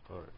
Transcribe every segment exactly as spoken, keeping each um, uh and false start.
All right.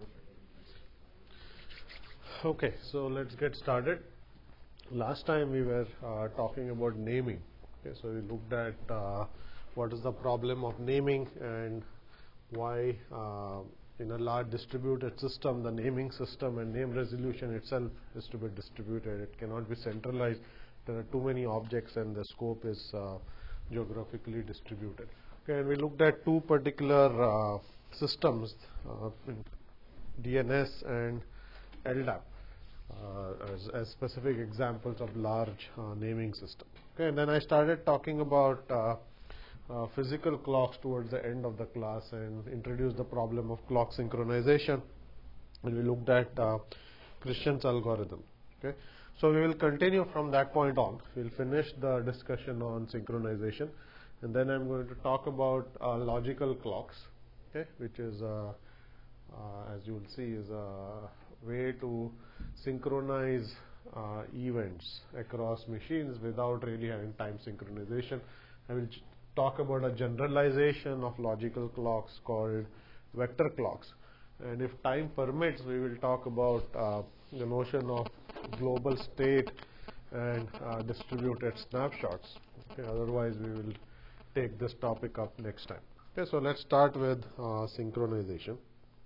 Okay, so let's get started. Last time we were uh, talking about naming. Okay, so we looked at uh, what is the problem of naming and why uh, in a large distributed system the naming system and name resolution itself is to be distributed. It cannot be centralized. There are too many objects and the scope is uh, geographically distributed. Okay, and we looked at two particular uh, systems, uh, D N S and L D A P. Uh, as, as specific examples of large uh, naming system. Okay, and then I started talking about uh, uh, physical clocks towards the end of the class and introduced the problem of clock synchronization. And we looked at uh, Christian's algorithm. Okay, so we will continue from that point on. We'll finish the discussion on synchronization, and then I'm going to talk about uh, logical clocks. Okay, which is uh, uh, as you will see is a way to synchronize uh, events across machines without really having time synchronization. I will talk about a generalization of logical clocks called vector clocks, and if time permits we will talk about uh, the notion of global state and uh, distributed snapshots. Okay, otherwise we will take this topic up next time. Okay, so let's start with uh, synchronization.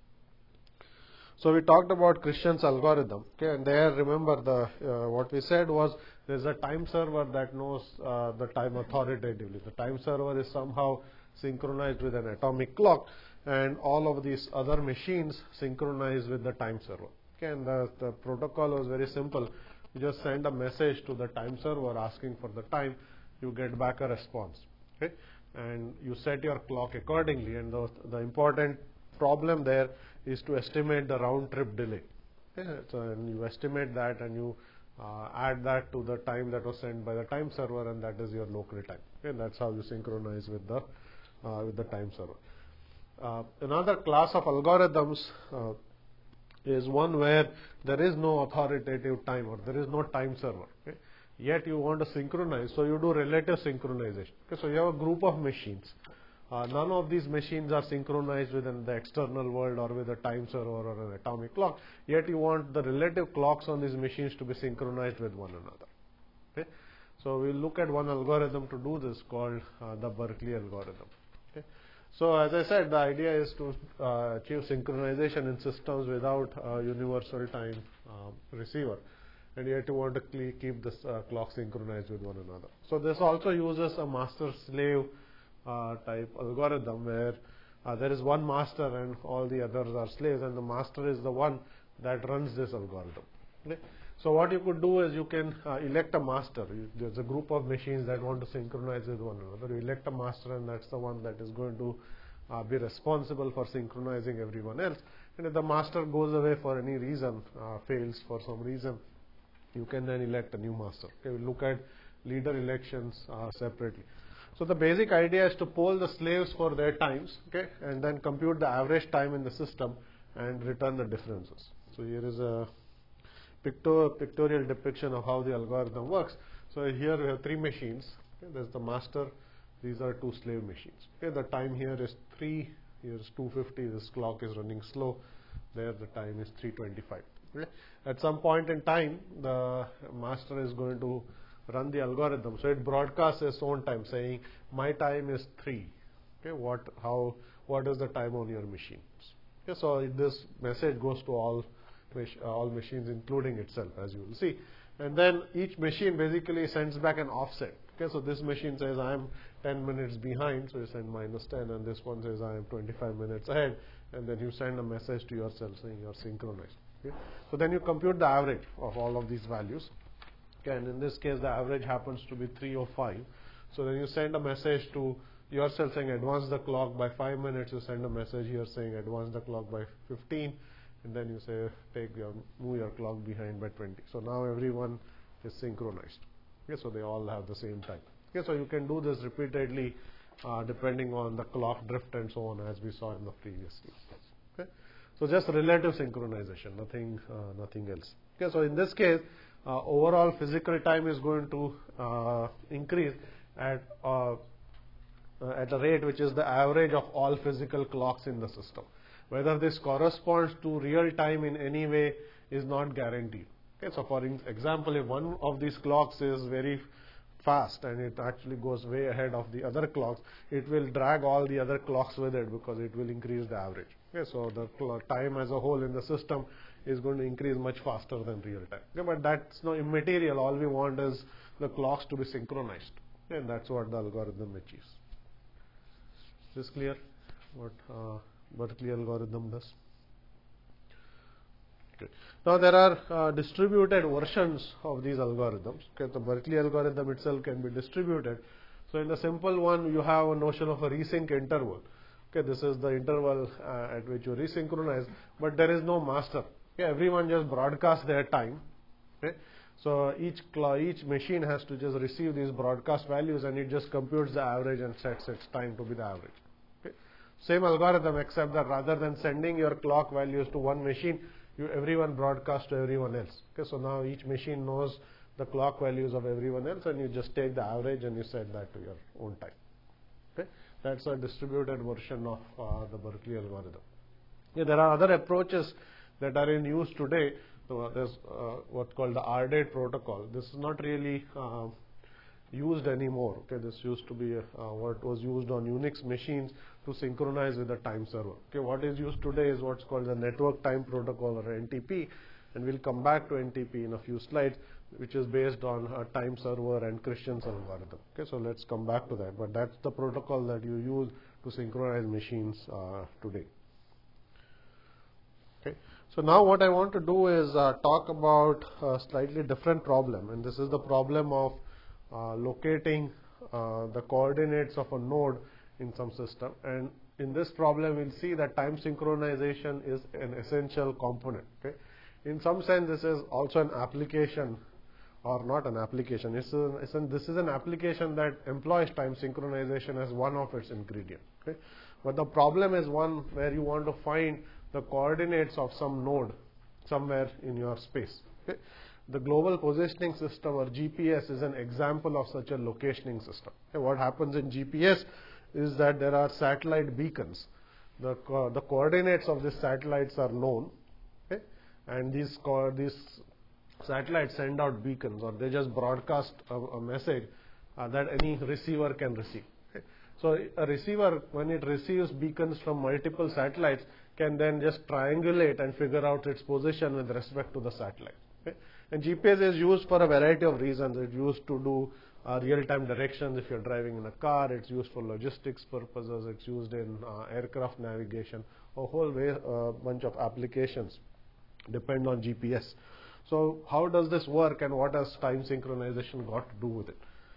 So we talked about Christian's algorithm, okay, and there remember the uh, what we said was there is a time server that knows uh, the time authoritatively. The time server is somehow synchronized with an atomic clock, and all of these other machines synchronize with the time server. Okay, and the, the protocol was very simple. You just send a message to the time server asking for the time, you get back a response. Okay, and you set your clock accordingly, and the, the important problem there is to estimate the round trip delay. Okay, so and you estimate that and you uh, add that to the time that was sent by the time server, and that is your local time. Okay, that's how you synchronize with the uh, with the time server. Uh, another class of algorithms uh, is one where there is no authoritative time or there is no time server. Okay, yet you want to synchronize, so you do relative synchronization. Okay, so you have a group of machines. Uh, none of these machines are synchronized within the external world or with a time server or an atomic clock, yet you want the relative clocks on these machines to be synchronized with one another. Okay? So we'll look at one algorithm to do this called uh, the Berkeley algorithm. Okay? So as I said, the idea is to uh, achieve synchronization in systems without a universal time uh, receiver, and yet you want to keep this uh, clock synchronized with one another. So this also uses a master-slave Uh, type algorithm where uh, there is one master and all the others are slaves, and the master is the one that runs this algorithm. Okay? So what you could do is you can uh, elect a master. You, there's a group of machines that want to synchronize with one another. You elect a master, and that's the one that is going to uh, be responsible for synchronizing everyone else. And if the master goes away for any reason, uh, fails for some reason, you can then elect a new master. Okay? We'll look at leader elections uh, separately. So the basic idea is to poll the slaves for their times, okay, and then compute the average time in the system and return the differences. So here is a picto pictorial depiction of how the algorithm works. So here we have three machines. Okay, there's the master. These are two slave machines. Okay, the time here is three. Here is two fifty. This clock is running slow. There the time is three twenty-five. Okay. At some point in time, the master is going to run the algorithm, so it broadcasts its own time, saying my time is three. Okay, what how what is the time on your machines? Okay, so this message goes to all mach uh, all machines, including itself, as you will see, and then each machine basically sends back an offset. Okay, so this machine says I am ten minutes behind, so you send minus ten, and this one says I am twenty-five minutes ahead, and then you send a message to yourself saying you are synchronized. Okay, so then you compute the average of all of these values. Okay, and in this case the average happens to be three oh five. So then you send a message to yourself saying advance the clock by five minutes. You send a message here saying advance the clock by fifteen, and then you say take your move your clock behind by twenty. So now everyone is synchronized. Okay, so they all have the same time. Okay, so you can do this repeatedly uh, depending on the clock drift and so on, as we saw in the previous case. Okay, so just relative synchronization, nothing uh, nothing else. Okay, so in this case, Uh, overall physical time is going to uh, increase at uh, uh, at a rate which is the average of all physical clocks in the system. Whether this corresponds to real time in any way is not guaranteed. Okay, so for example, if one of these clocks is very fast and it actually goes way ahead of the other clocks, it will drag all the other clocks with it because it will increase the average. Okay, so the time as a whole in the system is going to increase much faster than real time. Okay, but that's no immaterial. All we want is the clocks to be synchronized, and that's what the algorithm achieves. Is this clear? What uh, Berkeley algorithm does? Okay. Now there are uh, distributed versions of these algorithms. Okay, the Berkeley algorithm itself can be distributed. So in the simple one, you have a notion of a resync interval. Okay, this is the interval uh, at which you resynchronize, but there is no master. Okay, everyone just broadcasts their time. Okay, so each each machine has to just receive these broadcast values, and it just computes the average and sets its time to be the average. Okay, same algorithm, except that rather than sending your clock values to one machine, you everyone broadcasts to everyone else. Okay, so now each machine knows the clock values of everyone else, and you just take the average and you set that to your own time. Okay, that's a distributed version of uh, the Berkeley algorithm. Yeah, there are other approaches that are in use today. So uh, there's uh, what's called the R D A T protocol. This is not really uh, used anymore. Okay, this used to be uh, what was used on Unix machines to synchronize with the time server. Okay, what is used today is what's called the network time protocol, or N T P, and we'll come back to N T P in a few slides, which is based on a time server and Christian's algorithm. Okay, so let's come back to that. But that's the protocol that you use to synchronize machines uh, today. Okay, so now what I want to do is uh, talk about a slightly different problem, and this is the problem of uh, locating uh, the coordinates of a node in some system. And in this problem, we'll see that time synchronization is an essential component. Okay, in some sense, this is also an application, or not an application. It's a, it's an, this is an application that employs time synchronization as one of its ingredients. Okay, but the problem is one where you want to find the coordinates of some node somewhere in your space. Okay? The global positioning system, or G P S, is an example of such a locationing system. Okay? What happens in G P S is that there are satellite beacons. The, co the coordinates of these satellites are known, okay? And these, co these satellites send out beacons, or they just broadcast a, a message uh, that any receiver can receive. Okay? So a receiver, when it receives beacons from multiple satellites, can then just triangulate and figure out its position with respect to the satellite. Okay? And G P S is used for a variety of reasons. It's used to do uh, real-time directions if you're driving in a car. It's used for logistics purposes. It's used in uh, aircraft navigation. A whole way, uh, bunch of applications depend on G P S. So how does this work, and what has time synchronization got to do with it?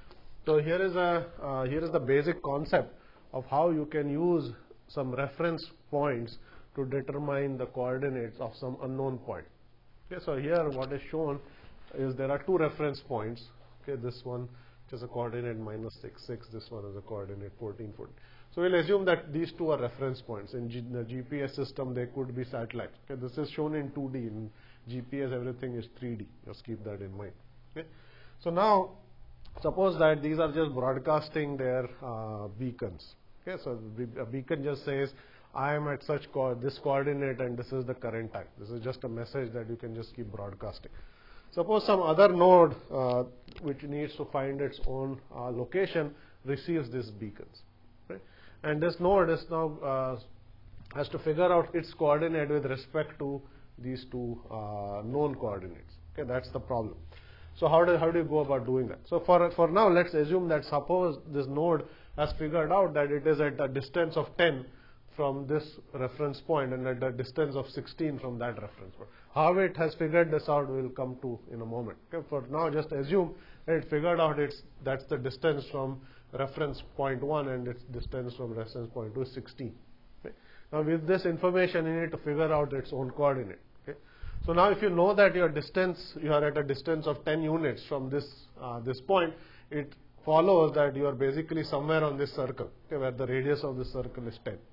So here is a uh, here is the basic concept of how you can use some reference points to determine the coordinates of some unknown point. Okay, so here what is shown is there are two reference points. Okay, this one which is a coordinate minus six, six. This one is a coordinate fourteen, fourteen. So we'll assume that these two are reference points. In G the G P S system, they could be satellites. Okay, this is shown in two D. In G P S, everything is three D. Just keep that in mind. Okay, so now suppose that these are just broadcasting their uh, beacons. Okay, so a beacon just says, I am at such co this coordinate and this is the current time. This is just a message that you can just keep broadcasting. Suppose some other node uh, which needs to find its own uh, location receives these beacons. Right? And this node is now uh, has to figure out its coordinate with respect to these two uh, known coordinates. Okay, that's the problem. So how do, how do you go about doing that? So for, for now, let's assume that suppose this node has figured out that it is at a distance of ten from this reference point and at a distance of sixteen from that reference point. How it has figured this out we'll come to in a moment. Okay, for now just assume that it figured out it's that's the distance from reference point one and its distance from reference point two is sixteen. Okay. Now with this information you need to figure out its own coordinate. Okay. So now if you know that your distance, you are at a distance of ten units from this uh, this point, it follows that you are basically somewhere on this circle, okay, where the radius of the circle is ten.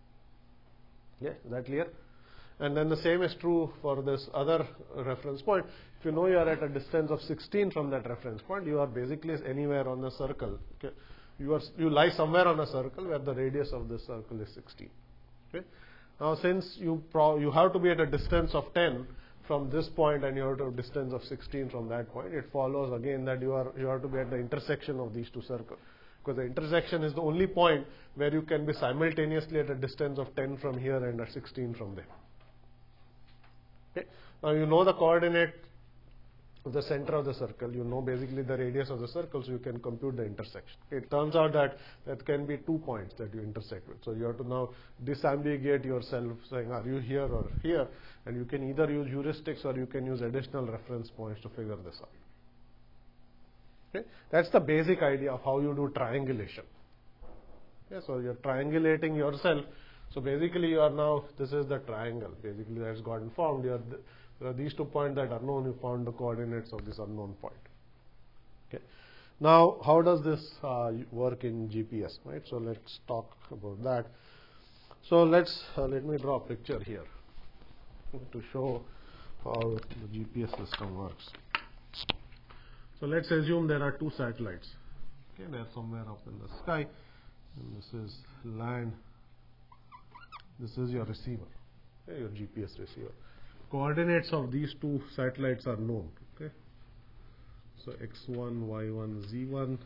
Yeah, is that clear? And then the same is true for this other reference point. If you know you are at a distance of sixteen from that reference point, you are basically anywhere on the circle. Okay, you are you lie somewhere on a circle where the radius of the circle is sixteen. Okay, Now since you pro you have to be at a distance of ten from this point and you have to have a distance of sixteen from that point, it follows again that you are you have to be at the intersection of these two circles, because the intersection is the only point where you can be simultaneously at a distance of ten from here and at sixteen from there. Okay. Now you know the coordinate of the center of the circle, you know basically the radius of the circle, so you can compute the intersection. It turns out that that can be two points that you intersect with. So you have to now disambiguate yourself, saying are you here or here, and you can either use heuristics or you can use additional reference points to figure this out. Okay. That's the basic idea of how you do triangulation. Okay. So you're triangulating yourself. So basically you are now, this is the triangle basically that's gotten formed. You are the, there are these two points that are known, you found the coordinates of this unknown point. Okay. Now how does this uh, work in G P S, right? So let's talk about that. So let's uh, let me draw a picture here to show how the G P S system works. So let's assume there are two satellites. Okay, they're somewhere up in the sky, and this is land. This is your receiver, okay, your G P S receiver. Coordinates of these two satellites are known. Okay, so x one, y one, z one,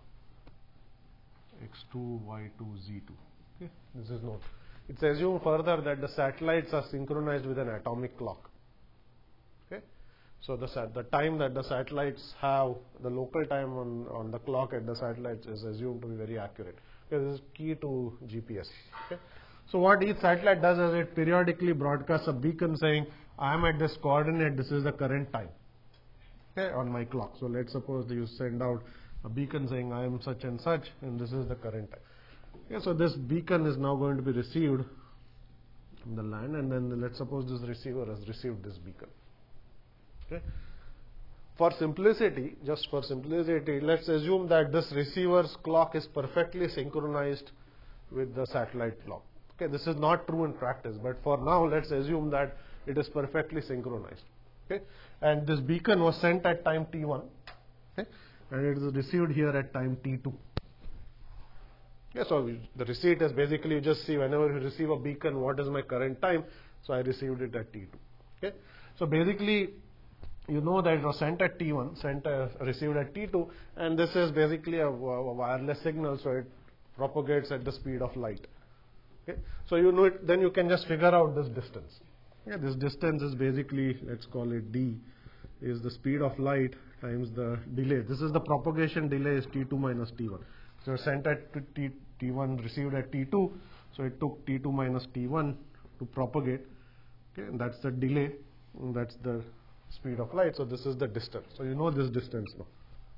x two, y two, z two. Okay, this is known. It's assumed further that the satellites are synchronized with an atomic clock. Okay, so the sat the time that the satellites have, the local time on on the clock at the satellites is assumed to be very accurate. Okay, this is key to G P S. Okay. So what each satellite does is it periodically broadcasts a beacon saying, I am at this coordinate, this is the current time, okay, on my clock. So let's suppose that you send out a beacon saying, I am such and such, and this is the current time. Okay, so this beacon is now going to be received from the land, and then let's suppose this receiver has received this beacon. Okay. For simplicity, just for simplicity, let's assume that this receiver's clock is perfectly synchronized with the satellite clock. Okay, this is not true in practice, but for now let's assume that it is perfectly synchronized. Okay, and this beacon was sent at time t one, okay, and it is received here at time t two. Okay, so the receipt is basically you just see whenever you receive a beacon, what is my current time? So I received it at t two. Okay, so basically you know that it was sent at t one, sent uh, received at t two, and this is basically a, a wireless signal, so it propagates at the speed of light. Okay. So you know it, then you can just figure out this distance. Okay. This distance is basically, let's call it d, is the speed of light times the delay. This is the propagation delay is t two minus t one. So sent at t, t1, received at t two, so it took t two minus t one to propagate. Okay, and that's the delay, and that's the speed of light. So this is the distance. So you know this distance now.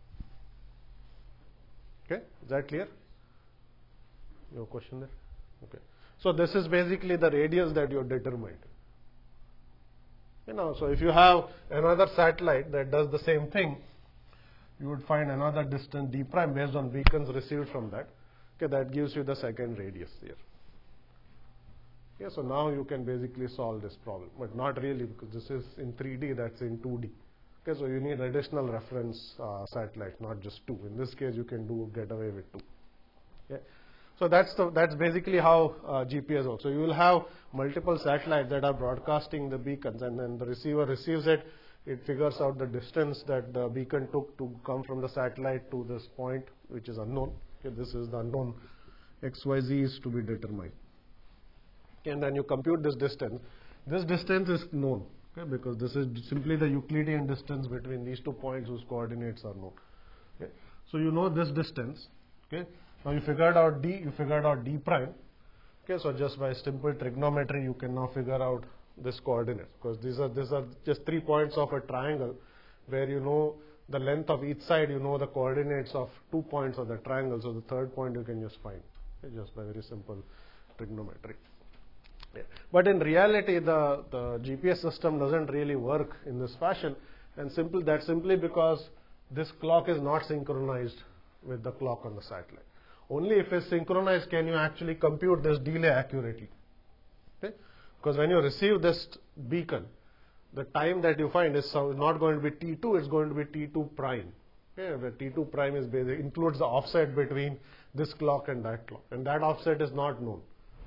Okay, is that clear? Your question there? Okay. So this is basically the radius that you determined. You know, so if you have another satellite that does the same thing, you would find another distance d prime based on beacons received from that. Okay, that gives you the second radius here. Okay, so now you can basically solve this problem, but not really, because this is in three D, that's in two D. Okay, so you need additional reference uh, satellites, not just two. In this case, you can do get away with two. Okay. So that's the, that's basically how uh, G P S works. So you will have multiple satellites that are broadcasting the beacons, and then the receiver receives it. It figures out the distance that the beacon took to come from the satellite to this point, which is unknown. Okay, this is the unknown. X, Y, Z is to be determined. Okay, and then you compute this distance. This distance is known, okay, because this is simply the Euclidean distance between these two points whose coordinates are known. Okay. So you know this distance. Okay. Now you figured out d, you figured out d prime. Okay, so just by simple trigonometry, you can now figure out this coordinate, because these are these are just three points of a triangle, where you know the length of each side, you know the coordinates of two points of the triangle. So the third point you can just find, okay, just by very simple trigonometry. Yeah. But in reality, the the G P S system doesn't really work in this fashion, and simple that's simply because this clock is not synchronized with the clock on the satellite. Only if it's synchronized can you actually compute this delay accurately. Okay? Because when you receive this beacon, the time that you find is not going to be t two, it's going to be t two prime. Okay? Where t two prime is basically includes the offset between this clock and that clock, and that offset is not known.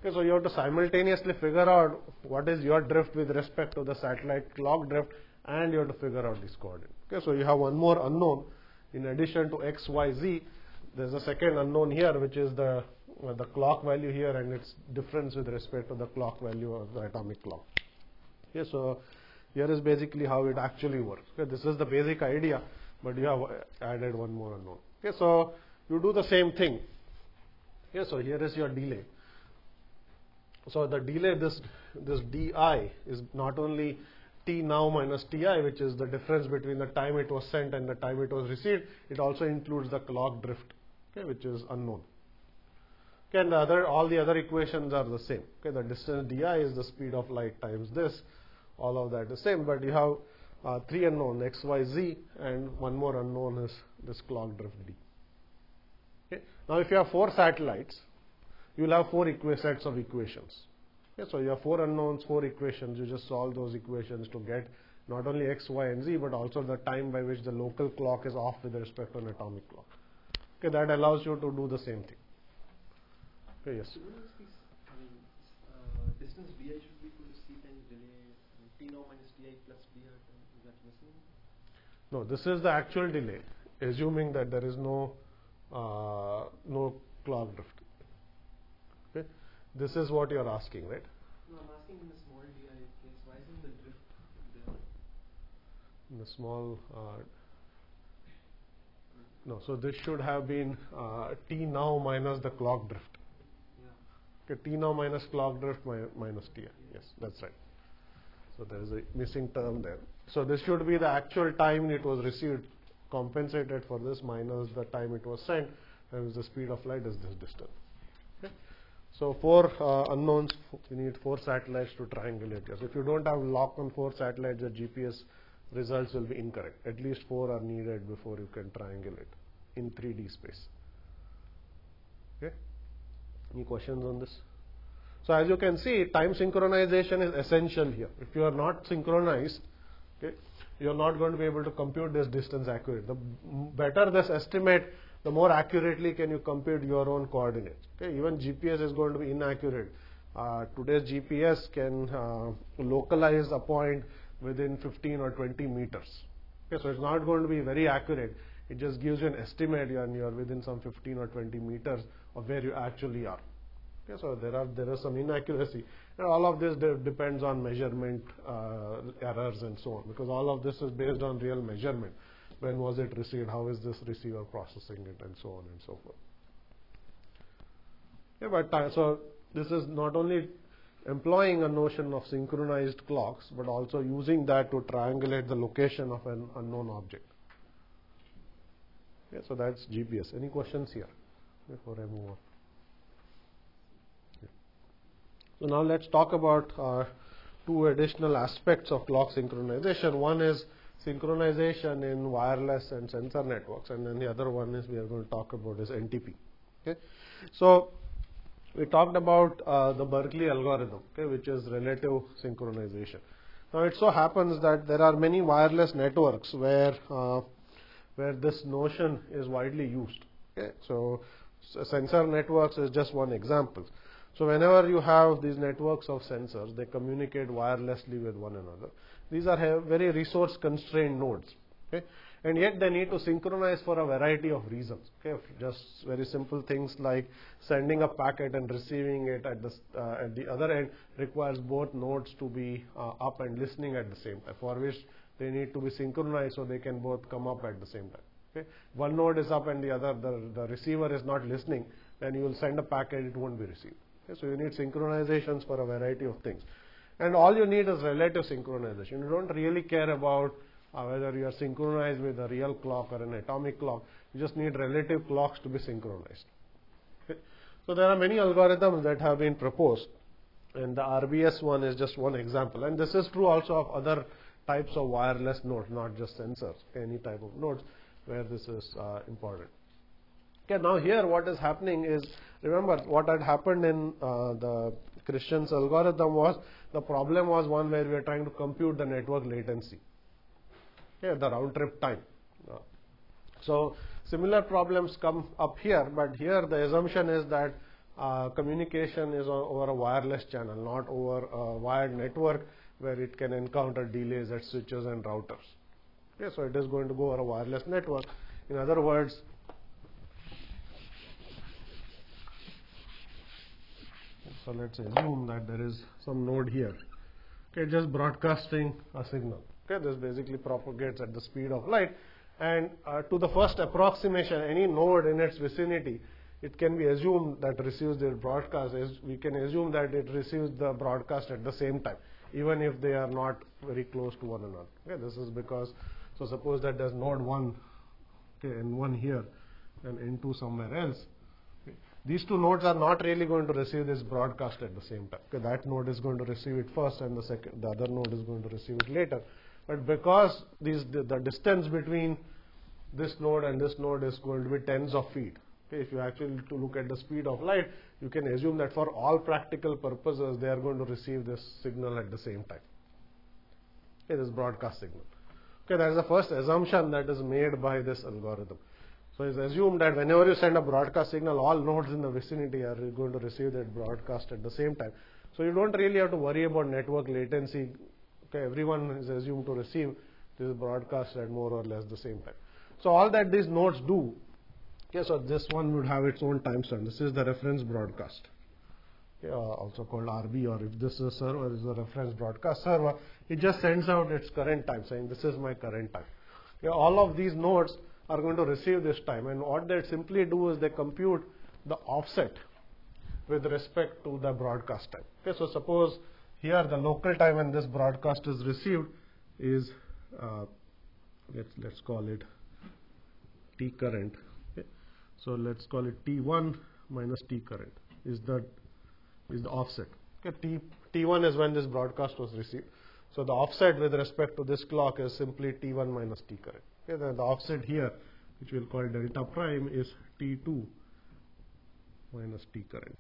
Okay, so you have to simultaneously figure out what is your drift with respect to the satellite clock drift, and you have to figure out this coordinate. Okay, so you have one more unknown in addition to x, y, z. There's a second unknown here, which is the uh, the clock value here and its difference with respect to the clock value of the atomic clock. Okay, so here is basically how it actually works. Okay, this is the basic idea, but you have added one more unknown. Okay, so you do the same thing. Okay, so here is your delay. So the delay, this this di is not only t now minus ti, which is the difference between the time it was sent and the time it was received. It also includes the clock drift, okay, which is unknown. Okay, and the other, all the other equations are the same. Okay, the distance di is the speed of light times this. All of that is same, but you have uh, three unknown, x, y, z, and one more unknown is this clock drift d. Okay. Now, if you have four satellites, you will have four equa sets of equations. Okay, so you have four unknowns, four equations. You just solve those equations to get not only x, y, and z, but also the time by which the local clock is off with respect to an atomic clock. Okay, that allows you to do the same thing. Okay, yes. I mean, uh, distance di should be equal to c times delay. I mean, t now minus ti plus dr. Is that missing? No, this is the actual delay, assuming that there is no uh, no clock drift. Okay, this is what you are asking, right? No, I'm asking in the small di case. Why isn't the drift there? In the small. Uh, no, so this should have been uh, t now minus the clock drift. Okay, t now minus clock drift mi minus ti. Yes, that's right. So there is a missing term there. So this should be the actual time it was received, compensated for this minus the time it was sent, and the speed of light is this distance. Okay. So four uh, unknowns, you need four satellites to triangulate here. So if you don't have lock on four satellites, the G P S results will be incorrect. At least four are needed before you can triangulate in three D space. Okay. Any questions on this? So as you can see, time synchronization is essential here. If you are not synchronized, okay, you are not going to be able to compute this distance accurately. The better this estimate, the more accurately can you compute your own coordinates. Okay, even G P S is going to be inaccurate. Uh, today's G P S can uh, localize a point within fifteen or twenty meters. Okay, so it's not going to be very accurate. It just gives you an estimate, and you are within some fifteen or twenty meters of where you actually are. Okay, so there are there is some inaccuracy, and all of this de depends on measurement uh, errors and so on, because all of this is based on real measurement. When was it received? How is this receiver processing it, and so on and so forth. Yeah, but uh, so this is not only employing a notion of synchronized clocks, but also using that to triangulate the location of an unknown object. Yeah, so that's G P S. Any questions here before I move on? Yeah. So now let's talk about uh, two additional aspects of clock synchronization. One is synchronization in wireless and sensor networks, and then the other one is we are going to talk about is N T P. Okay, so we talked about uh, the Berkeley algorithm, okay, which is relative synchronization. Now it so happens that there are many wireless networks where uh, where this notion is widely used. Okay, so sensor networks is just one example. So whenever you have these networks of sensors, they communicate wirelessly with one another. These are very resource constrained nodes. Okay, and yet they need to synchronize for a variety of reasons. Okay, just very simple things like sending a packet and receiving it at the uh, at the other end requires both nodes to be uh, up and listening at the same time, for which they need to be synchronized so they can both come up at the same time. Okay, one node is up and the other, the, the receiver is not listening, then you will send a packet, it won't be received. Okay, so you need synchronizations for a variety of things, and all you need is relative synchronization. You don't really care about uh, whether you are synchronized with a real clock or an atomic clock. You just need relative clocks to be synchronized. Okay, so there are many algorithms that have been proposed, and the R B S one is just one example, and this is true also of other types of wireless nodes, not just sensors, any type of nodes where this is uh, important. Okay, now here what is happening is, remember what had happened in uh, the Christian's algorithm was, the problem was one where we were trying to compute the network latency, okay, the round trip time. Uh, so similar problems come up here, but here the assumption is that uh, communication is o- over a wireless channel, not over a wired network where it can encounter delays at switches and routers. Okay, so it is going to go over a wireless network. In other words, so let's assume that there is some node here, okay, just broadcasting a signal. Okay, this basically propagates at the speed of light, and uh, to the first approximation, any node in its vicinity, it can be assumed that receives the broadcast. As we can assume that it receives the broadcast at the same time, even if they are not very close to one another. Okay, this is because, so suppose that there's node one, okay, and one here, and N two somewhere else. Okay. These two nodes are not really going to receive this broadcast at the same time. Okay, that node is going to receive it first, and the second, the other node is going to receive it later. But because these the, the distance between this node and this node is going to be tens of feet. Okay, if you actually to look at the speed of light, you can assume that for all practical purposes, they are going to receive this signal at the same time. Okay, this broadcast signal. Okay, that is the first assumption that is made by this algorithm. So it's assumed that whenever you send a broadcast signal, all nodes in the vicinity are going to receive that broadcast at the same time. So you don't really have to worry about network latency. Okay, everyone is assumed to receive this broadcast at more or less the same time. So all that these nodes do, okay, so this one would have its own timestamp. This is the reference broadcast, okay, uh, also called R B, or if this is a server, is a reference broadcast server, it just sends out its current time, saying this is my current time. Okay, all of these nodes are going to receive this time, and what they simply do is they compute the offset with respect to the broadcast time. Okay, so suppose here the local time when this broadcast is received is uh, let's let's call it T current. Okay, so let's call it T one minus T current is the is the offset. Okay, T T1 is when this broadcast was received. So the offset with respect to this clock is simply T one minus T current. Okay, then the offset here, which we'll call delta prime, is T two minus T current.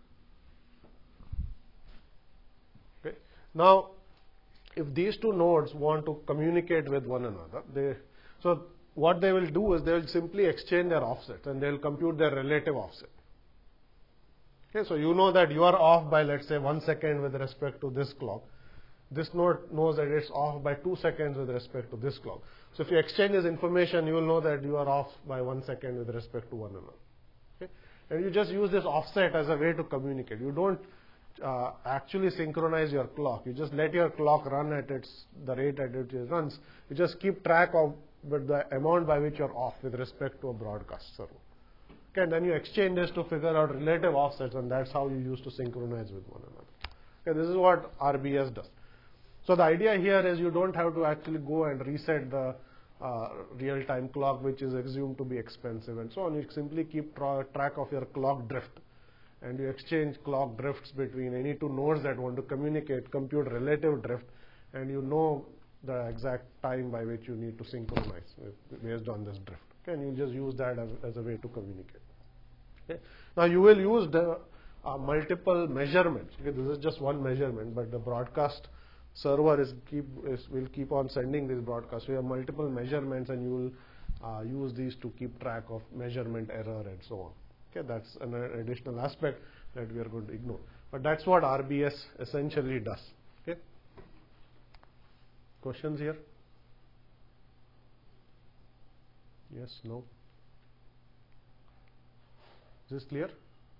Okay. Now, if these two nodes want to communicate with one another, they so what they will do is they will simply exchange their offsets, and they will compute their relative offset. Okay, so you know that you are off by, let's say, one second with respect to this clock. This node knows that it's off by two seconds with respect to this clock. So if you exchange this information, you will know that you are off by one second with respect to one another. Okay? And you just use this offset as a way to communicate. You don't uh, actually synchronize your clock. You just let your clock run at its the rate at which it runs. You just keep track of but the amount by which you're off with respect to a broadcast server. Okay, and then you exchange this to figure out relative offsets, and that's how you use to synchronize with one another. Okay, this is what R B S does. So the idea here is you don't have to actually go and reset the uh, real-time clock, which is assumed to be expensive and so on. You simply keep tra track of your clock drift, and you exchange clock drifts between any two nodes that want to communicate, compute relative drift, and you know the exact time by which you need to synchronize with, based on this drift. Okay, and you just use that as, as a way to communicate. Okay. Now you will use the uh, multiple measurements. Okay, this is just one measurement, but the broadcast server is keep is, will keep on sending these broadcasts. We have multiple measurements, and you will uh, use these to keep track of measurement error and so on. Okay, that's an additional aspect that we are going to ignore. But that's what R B S essentially does. Okay. Questions here? Yes, no? Is this clear?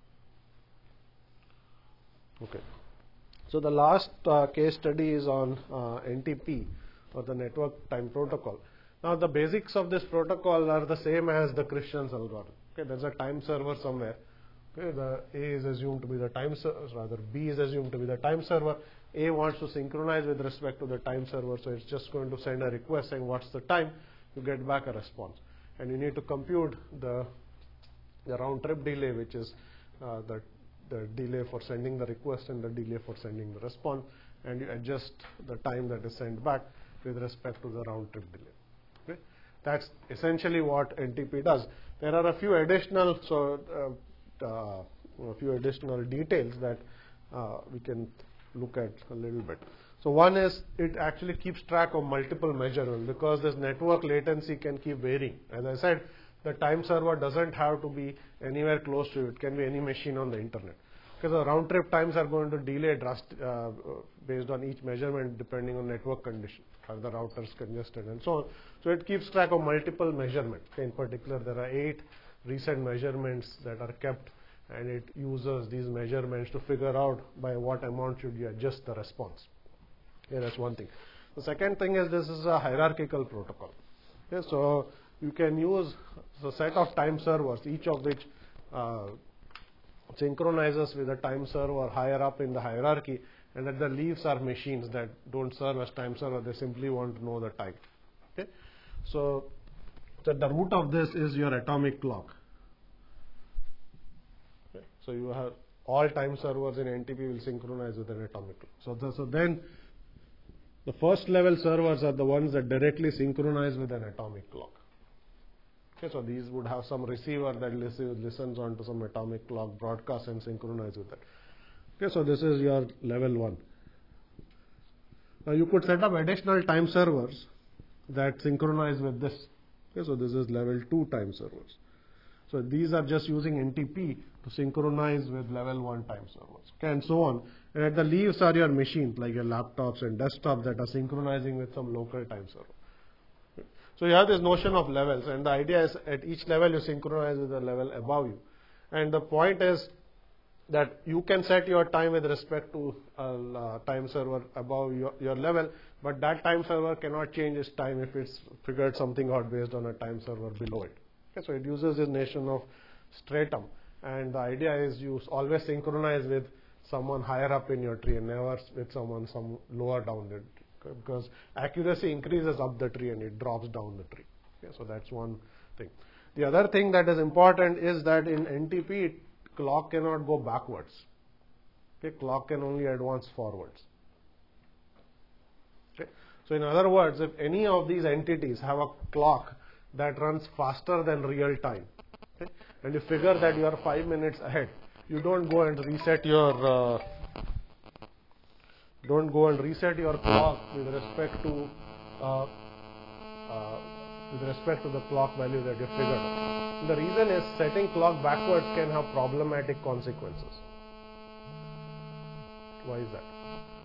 Okay. So the last uh, case study is on uh, N T P, or the network time protocol. Now the basics of this protocol are the same as the Christian's algorithm. Okay, there's a time server somewhere. Okay, the A is assumed to be the time server, rather B is assumed to be the time server. A wants to synchronize with respect to the time server, so it's just going to send a request saying what's the time. You get back a response, and you need to compute the the round trip delay, which is uh, the the delay for sending the request and the delay for sending the response, and you adjust the time that is sent back with respect to the round trip delay. Okay? That's essentially what N T P does. There are a few additional so uh, uh, a few additional details that uh, we can look at a little bit. So one is it actually keeps track of multiple measurements, because this network latency can keep varying. As I said, the time server doesn't have to be anywhere close to you. It can be any machine on the internet. Because the round trip times are going to delay drast, uh, based on each measurement depending on network condition. Are the routers congested and so on. So it keeps track of multiple measurements. In particular, there are eight recent measurements that are kept, and it uses these measurements to figure out by what amount should you adjust the response. Okay, that's one thing. The second thing is this is a hierarchical protocol. Okay, so you can use a set of time servers, each of which uh, synchronizes with a time server higher up in the hierarchy, and at the leaves are machines that don't serve as time server, they simply want to know the time. Okay? So, so the root of this is your atomic clock. Okay? So you have all time servers in N T P will synchronize with an atomic clock. So, the, so then the first level servers are the ones that directly synchronize with an atomic clock. Okay, so these would have some receiver that listens on to some atomic clock, broadcast and synchronize with that. Okay, so this is your level one. Now you could set up additional time servers that synchronize with this. Okay, so this is level two time servers. So these are just using N T P to synchronize with level one time servers. Okay, and so on. And at the leaves are your machines like your laptops and desktops that are synchronizing with some local time server. So you have this notion of levels, and the idea is at each level you synchronize with the level above you. And the point is that you can set your time with respect to a time server above your, your level, but that time server cannot change its time if it's figured something out based on a time server below it. Okay, so it uses this notion of stratum, and the idea is you always synchronize with someone higher up in your tree and never with someone some lower down the tree. Because accuracy increases up the tree and it drops down the tree. Okay, so that's one thing. The other thing that is important is that in N T P, clock cannot go backwards. Okay, clock can only advance forwards. Okay, so in other words, if any of these entities have a clock that runs faster than real time, okay, and you figure that you are five minutes ahead, you don't go and reset your uh, Don't go and reset your clock with respect to uh, uh, with respect to the clock value that you figured out. And the reason is setting clock backwards can have problematic consequences. Why is that?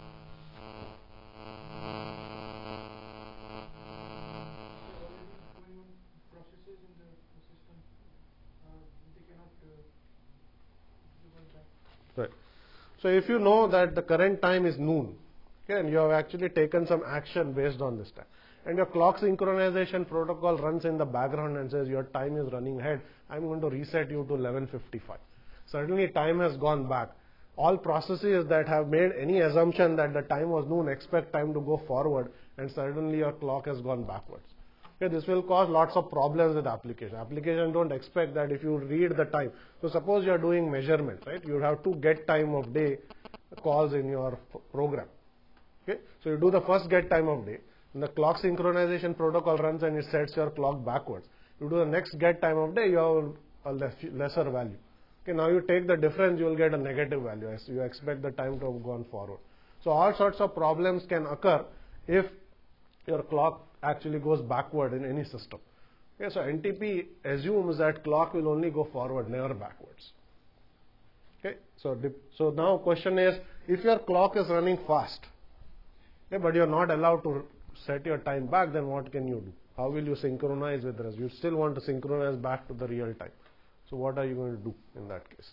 Processes in the system, uh, they cannot uh, revert back. Right. So if you know that the current time is noon, okay, and you have actually taken some action based on this time, and your clock synchronization protocol runs in the background and says your time is running ahead, I'm going to reset you to eleven fifty-five. Certainly time has gone back. All processes that have made any assumption that the time was noon expect time to go forward, and suddenly your clock has gone backwards. Okay, this will cause lots of problems with application. Application don't expect that if you read the time. So suppose you are doing measurement, right? You have two get time of day calls in your program. Okay, so you do the first get time of day, and the clock synchronization protocol runs and it sets your clock backwards. You do the next get time of day, you have a less, lesser value. Okay, now you take the difference, you will get a negative value as you expect the time to have gone forward. So all sorts of problems can occur if your clock actually goes backward in any system. Okay, so N T P assumes that clock will only go forward, never backwards. Okay, so so now question is, if your clock is running fast, okay, but you're not allowed to set your time back, then what can you do? How will you synchronize with the rest? You still want to synchronize back to the real time. So what are you going to do in that case?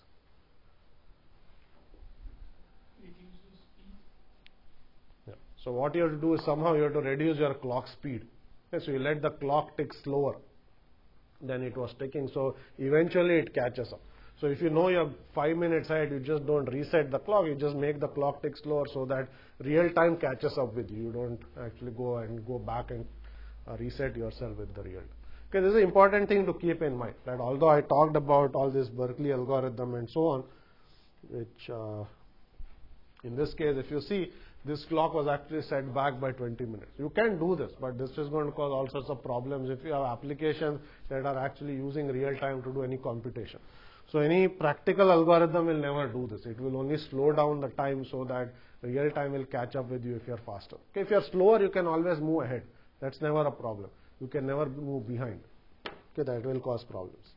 So what you have to do is somehow you have to reduce your clock speed. Okay, so you let the clock tick slower than it was ticking. So eventually it catches up. So if you know you're five minutes ahead, you just don't reset the clock. You just make the clock tick slower so that real time catches up with you. You don't actually go and go back and uh, reset yourself with the real time. Okay, this is an important thing to keep in mind. That although I talked about all this Berkeley algorithm and so on, which uh, in this case, if you see, this clock was actually set back by twenty minutes. You can do this, but this is going to cause all sorts of problems if you have applications that are actually using real time to do any computation. So any practical algorithm will never do this. It will only slow down the time so that real time will catch up with you if you're faster. Okay, if you're slower, you can always move ahead. That's never a problem. You can never move behind. Okay, that will cause problems.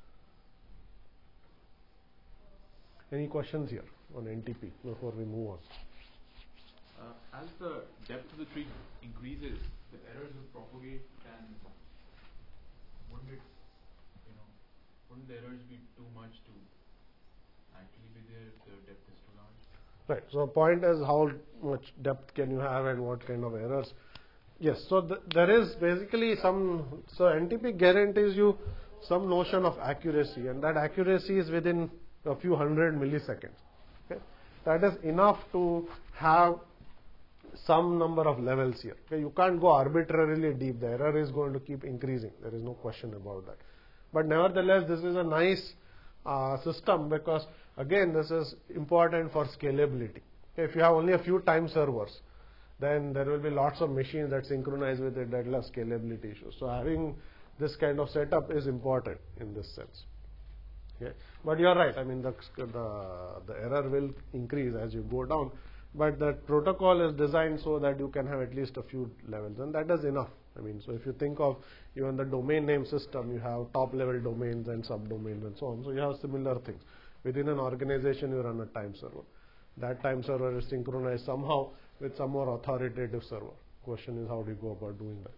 Any questions here on N T P before we move on? Uh, as the depth of the tree increases, the errors will propagate, and wouldn't it, you know, wouldn't the errors be too much to actually be there if the depth is too large? Right. So point is how much depth can you have and what kind of errors. Yes. So th there is basically some. So N T P guarantees you some notion of accuracy, and that accuracy is within a few hundred milliseconds. Okay. That is enough to have some number of levels here. Okay. You can't go arbitrarily deep. The error is going to keep increasing. There is no question about that. But nevertheless, this is a nice uh, system because again, this is important for scalability. If you have only a few time servers, then there will be lots of machines that synchronize with it that will have scalability issues. So having this kind of setup is important in this sense. Okay. But you are right. I mean, the, the, the error will increase as you go down. But the protocol is designed so that you can have at least a few levels, and that is enough. I mean, so if you think of even the domain name system, you have top level domains and subdomains and so on. So you have similar things. Within an organization, you run a time server. That time server is synchronized somehow with some more authoritative server. Question is, how do you go about doing that?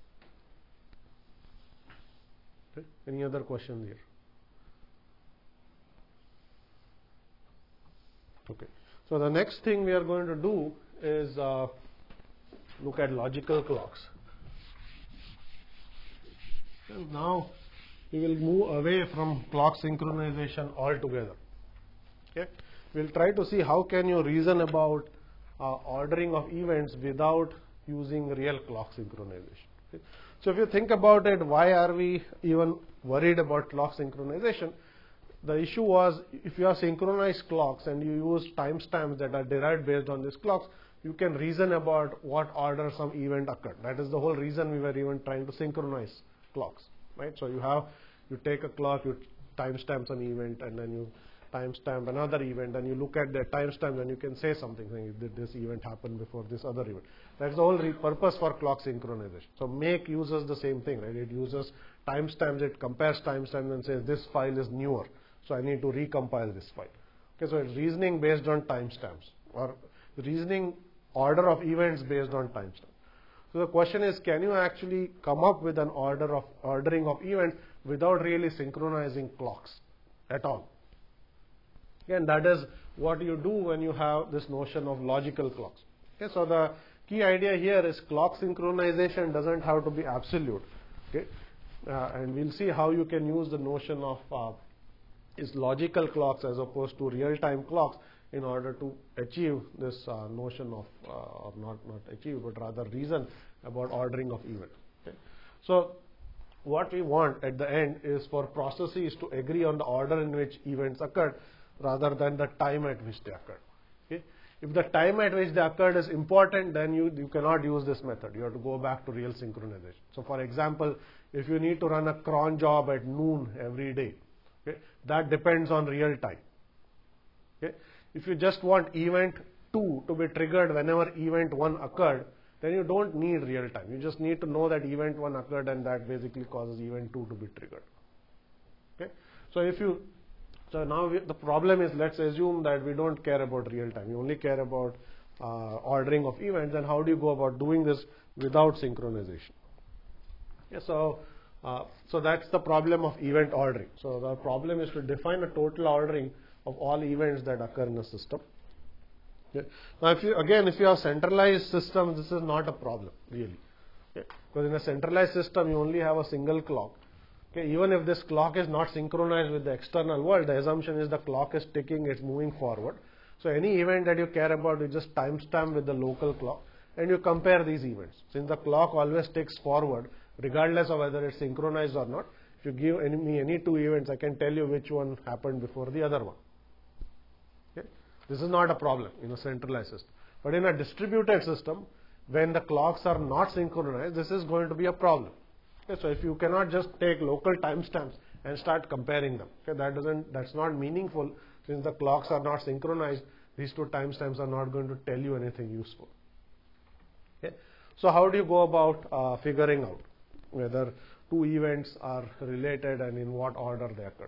Okay. Any other questions here? Okay. So the next thing we are going to do is uh, look at logical clocks. And now we will move away from clock synchronization altogether. Okay. We'll try to see how can you reason about uh, ordering of events without using real clock synchronization. Okay. So if you think about it, why are we even worried about clock synchronization? The issue was, if you have synchronized clocks and you use timestamps that are derived based on these clocks, you can reason about what order some event occurred. That is the whole reason we were even trying to synchronize clocks, right? So you have, you take a clock, you timestamp an event, and then you timestamp another event, and you look at the timestamp, and you can say something, saying, did this event happen before this other event? That's the whole purpose for clock synchronization. So Make uses the same thing, right? It uses timestamps, it compares timestamps and says this file is newer, so I need to recompile this file. Okay, so it's reasoning based on timestamps, or reasoning order of events based on timestamps. So the question is, can you actually come up with an order of ordering of events without really synchronizing clocks at all? And that is what you do when you have this notion of logical clocks. Okay, so the key idea here is clock synchronization doesn't have to be absolute. Okay, uh, and we'll see how you can use the notion of uh, is logical clocks as opposed to real-time clocks in order to achieve this uh, notion of, uh, or not not achieve, but rather reason about ordering of events. Okay. So what we want at the end is for processes to agree on the order in which events occurred, rather than the time at which they occurred. Okay. If the time at which they occurred is important, then you, you cannot use this method. You have to go back to real synchronization. So for example, if you need to run a cron job at noon every day, okay, that depends on real time. Okay. If you just want event two to be triggered whenever event one occurred, then you don't need real time. You just need to know that event one occurred, and that basically causes event two to be triggered. Okay. So if you So now we, the problem is, let's assume that we don't care about real time. We only care about uh, ordering of events. And how do you go about doing this without synchronization? Yeah, so, uh, so that's the problem of event ordering. So the problem is to define a total ordering of all events that occur in a system. Okay. Now, if you again, if you have centralized systems, this is not a problem really, okay. Because in a centralized system, you only have a single clock. Okay, even if this clock is not synchronized with the external world, the assumption is the clock is ticking, it's moving forward. So any event that you care about, you just timestamp with the local clock, and you compare these events. Since the clock always ticks forward, regardless of whether it's synchronized or not, if you give any, me any two events, I can tell you which one happened before the other one. Okay? This is not a problem in a centralized system. But in a distributed system, when the clocks are not synchronized, this is going to be a problem. Okay, so if you cannot just take local timestamps and start comparing them, okay, that doesn't, that's not meaningful. Since the clocks are not synchronized, these two timestamps are not going to tell you anything useful. Okay, so how do you go about uh, figuring out whether two events are related and in what order they occur.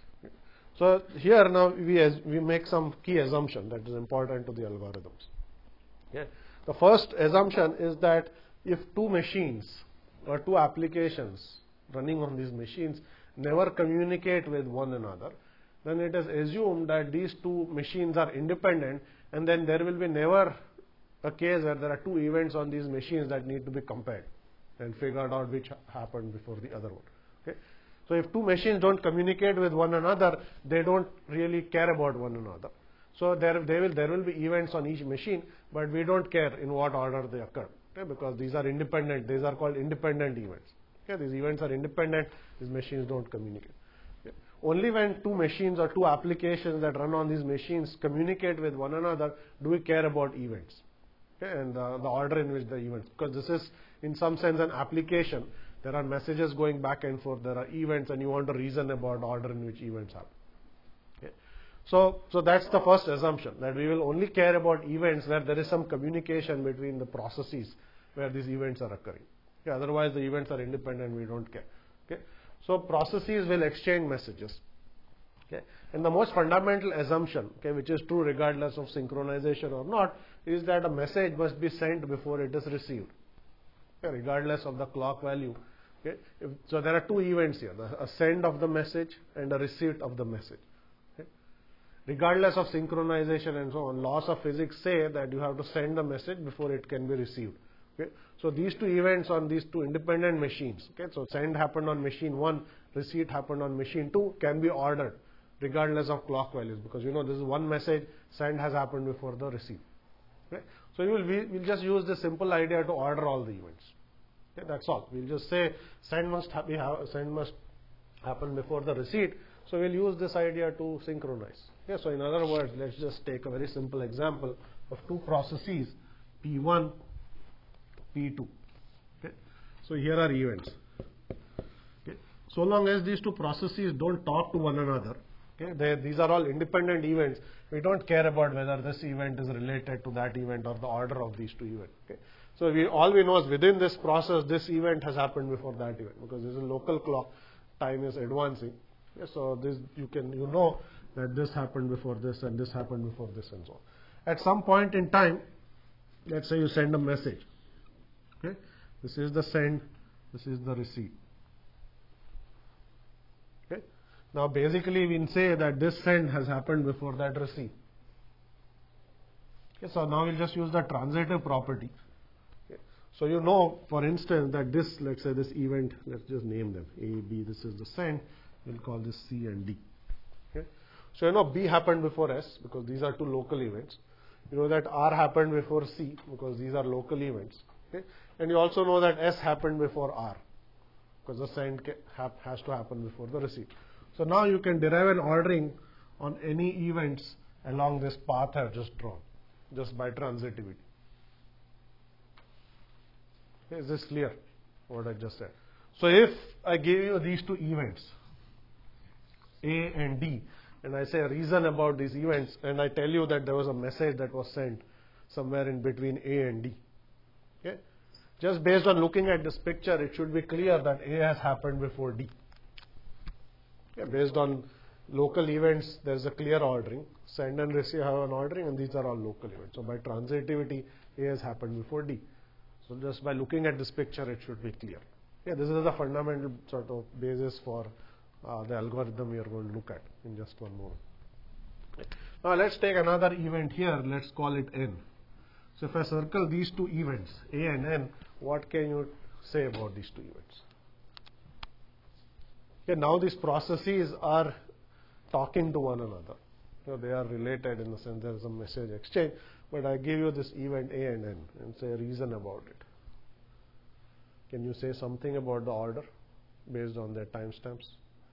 So here now we as we make some key assumption that is important to the algorithms. Okay. The first assumption is that if two machines or two applications running on these machines never communicate with one another, then it is assumed that these two machines are independent, and then there will be never a case where there are two events on these machines that need to be compared and figured out which happened before the other one. Okay. So if two machines don't communicate with one another, they don't really care about one another. So there, they will, there will be events on each machine, but we don't care in what order they occur, okay, because these are independent. These are called independent events. Okay, these events are independent. These machines don't communicate. Okay. Only when two machines or two applications that run on these machines communicate with one another do we care about events, okay, and uh, the order in which the events, because this is in some sense an application. There are messages going back and forth, there are events, and you want to reason about the order in which events happen. Okay. So, so that's the first assumption, that we will only care about events where there is some communication between the processes where these events are occurring. Okay. Otherwise the events are independent, we don't care. Okay. So processes will exchange messages. Okay. And the most fundamental assumption, okay, which is true regardless of synchronization or not, is that a message must be sent before it is received, okay, regardless of the clock value. Okay. If, so there are two events here, the, a send of the message and a receipt of the message. Okay. Regardless of synchronization and so on, laws of physics say that you have to send the message before it can be received. Okay. So these two events on these two independent machines, okay, so send happened on machine one, receipt happened on machine two, can be ordered regardless of clock values, because you know this is one message, send has happened before the receipt. Okay. So you will we will just use this simple idea to order all the events. Okay, that's all. We'll just say send must ha- be ha- send must happen before the receipt. So we'll use this idea to synchronize. Okay, so in other words, let's just take a very simple example of two processes, P one, P two. Okay, so here are events. Okay, so long as these two processes don't talk to one another, okay, they, these are all independent events. We don't care about whether this event is related to that event or the order of these two events. Okay. So we, all we know is within this process, this event has happened before that event, because this is a local clock, time is advancing. Okay. So this you can you know that this happened before this and this happened before this and so on. At some point in time, let's say you send a message. Okay. This is the send, this is the receive. Okay. Now basically we can say that this send has happened before that receive. Okay, so now we'll just use the transitive property. Okay. So you know, for instance, that this, let's say this event, let's just name them, A, B, this is the send, we'll call this C and D. Okay. So you know B happened before S because these are two local events. You know that R happened before C because these are local events. Okay. And you also know that S happened before R because the send has to happen before the receive. So now you can derive an ordering on any events along this path I've just drawn, just by transitivity. Okay, is this clear, what I just said? So if I give you these two events, A and D, and I say a reason about these events, and I tell you that there was a message that was sent somewhere in between A and D. Okay? Just based on looking at this picture, it should be clear that A has happened before D. Okay? Based on local events, there is a clear ordering. Send and receive have an ordering, and these are all local events. So by transitivity, A has happened before D. So just by looking at this picture, it should be clear. Yeah, this is the fundamental sort of basis for uh, the algorithm we are going to look at in just one moment. Okay. Now let's take another event here. Let's call it N. So if I circle these two events, A and N, what can you say about these two events? Okay, now these processes are talking to one another. So they are related in the sense there is a message exchange, but I give you this event A and N and say a reason about it. Can you say something about the order based on their timestamps?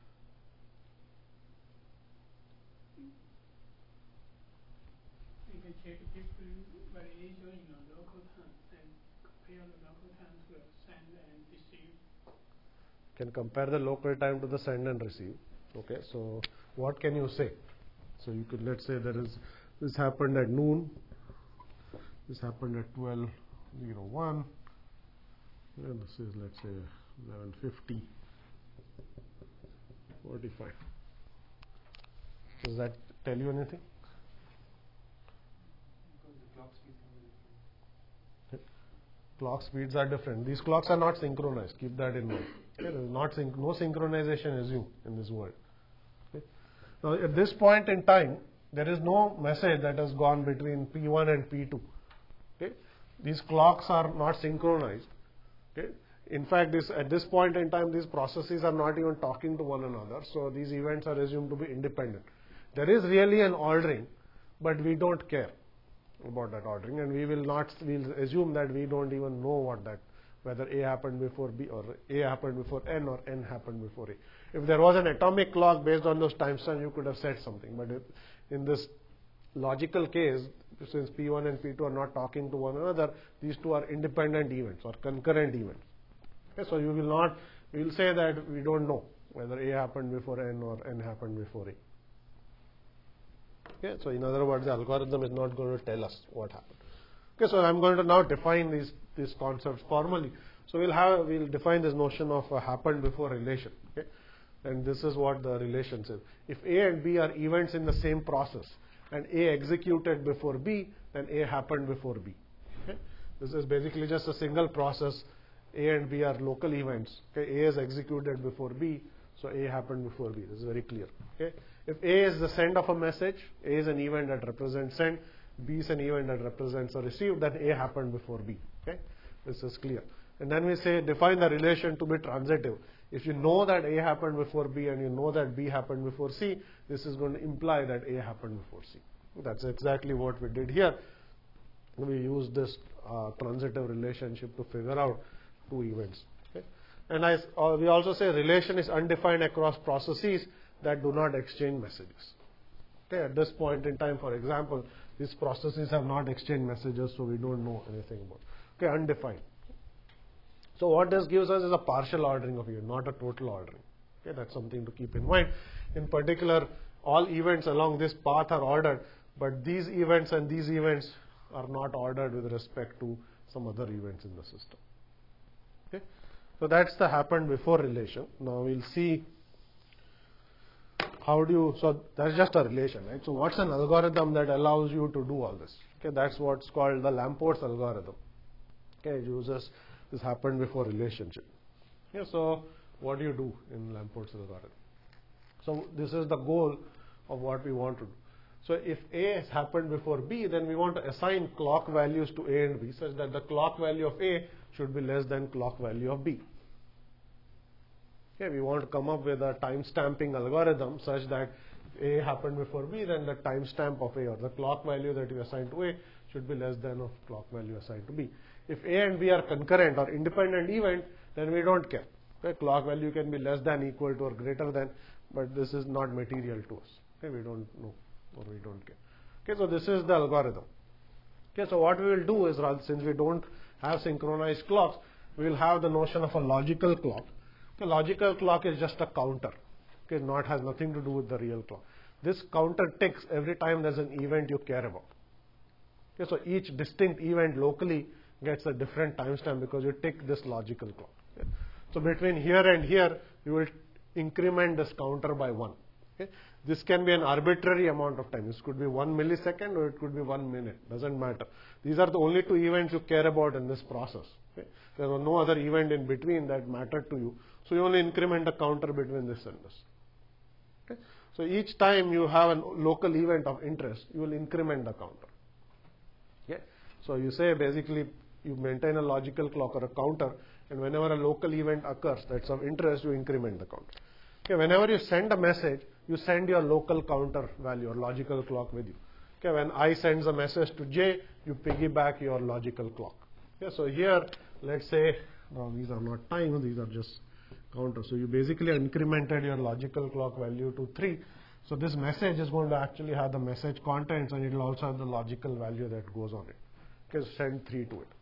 You can check if variation in the local time and compare the local time to the send and receive. Can compare the local time to the send and receive. Okay, so what can you say? So you could, let's say there is, this happened at noon, this happened at twelve oh one, and this is, let's say, eleven fifty. forty-five. Does that tell you anything? Because the clock speed can be different. Clock speeds are different. These clocks are not synchronized. Keep that in mind. Okay, there is not synch no synchronization assumed in this world. Okay. Now, at this point in time, there is no message that has gone between P one and P two. Okay. These clocks are not synchronized. Okay. In fact, this, at this point in time, these processes are not even talking to one another. So these events are assumed to be independent. There is really an ordering, but we don't care about that ordering, and we will not, we'll assume that we don't even know what that, whether A happened before B or A happened before N or N happened before A. If there was an atomic clock based on those timestamps, you could have said something, but if, in this logical case, since P one and P two are not talking to one another, these two are independent events or concurrent events. Okay, so you will not, we will say that we don't know whether A happened before N or N happened before A. Okay, so in other words, the algorithm is not going to tell us what happened. Okay, so I'm going to now define these these concepts formally. So we'll have we'll define this notion of a happened before relation. Okay, and this is what the relation says. If A and B are events in the same process, and A executed before B, then A happened before B. Okay, this is basically just a single process. A and B are local events. Okay, A is executed before B, so A happened before B. This is very clear. Okay. If A is the send of a message, A is an event that represents send, B is an event that represents a receive, then A happened before B. Okay, this is clear. And then we say define the relation to be transitive. If you know that A happened before B and you know that B happened before C, this is going to imply that A happened before C. That's exactly what we did here. We used this uh, transitive relationship to figure out two events. Okay? And I, uh, we also say relation is undefined across processes that do not exchange messages. Okay, at this point in time, for example, these processes have not exchanged messages, so we don't know anything about it. Okay, undefined. So what this gives us is a partial ordering of events, not a total ordering. Okay, that's something to keep in mind. In particular, all events along this path are ordered, but these events and these events are not ordered with respect to some other events in the system. Okay, so that's the happened before relation. Now we'll see how do you, so that's just a relation, right? So what's an algorithm that allows you to do all this? Okay, that's what's called the Lamport's algorithm. Okay, it uses this happened before relationship. Okay, so what do you do in Lamport's algorithm? So this is the goal of what we want to do. So if A has happened before B, then we want to assign clock values to A and B such that the clock value of A should be less than clock value of B. Okay, we want to come up with a time stamping algorithm such that if A happened before B, then the timestamp of A or the clock value that you assign to A should be less than of clock value assigned to B. If A and B are concurrent or independent event, then we don't care. Okay, clock value can be less than, equal to, or greater than, but this is not material to us. Okay, we don't know or we don't care. Okay, so this is the algorithm. Okay, so what we will do is, rather, since we don't have synchronized clocks, we will have the notion of a logical clock. The logical clock is just a counter. Okay, not has nothing to do with the real clock. This counter ticks every time there's an event you care about. Okay, so each distinct event locally gets a different timestamp because you tick this logical clock. Okay. So between here and here, you will increment this counter by one. Okay. This can be an arbitrary amount of time. This could be one millisecond or it could be one minute. Doesn't matter. These are the only two events you care about in this process. Okay. There was no other event in between that mattered to you. So you only increment the counter between this and this. Okay. So each time you have a local event of interest, you will increment the counter. Okay. So you say basically you maintain a logical clock or a counter, and whenever a local event occurs that's of interest, you increment the counter. Okay. Whenever you send a message, you send your local counter value or logical clock with you. Okay. When I sends a message to J, you piggyback your logical clock. Okay. So here, let's say, now these are not time, these are just counters. So you basically incremented your logical clock value to three. So this message is going to actually have the message contents, and it will also have the logical value that goes on it. Okay, so send three to it.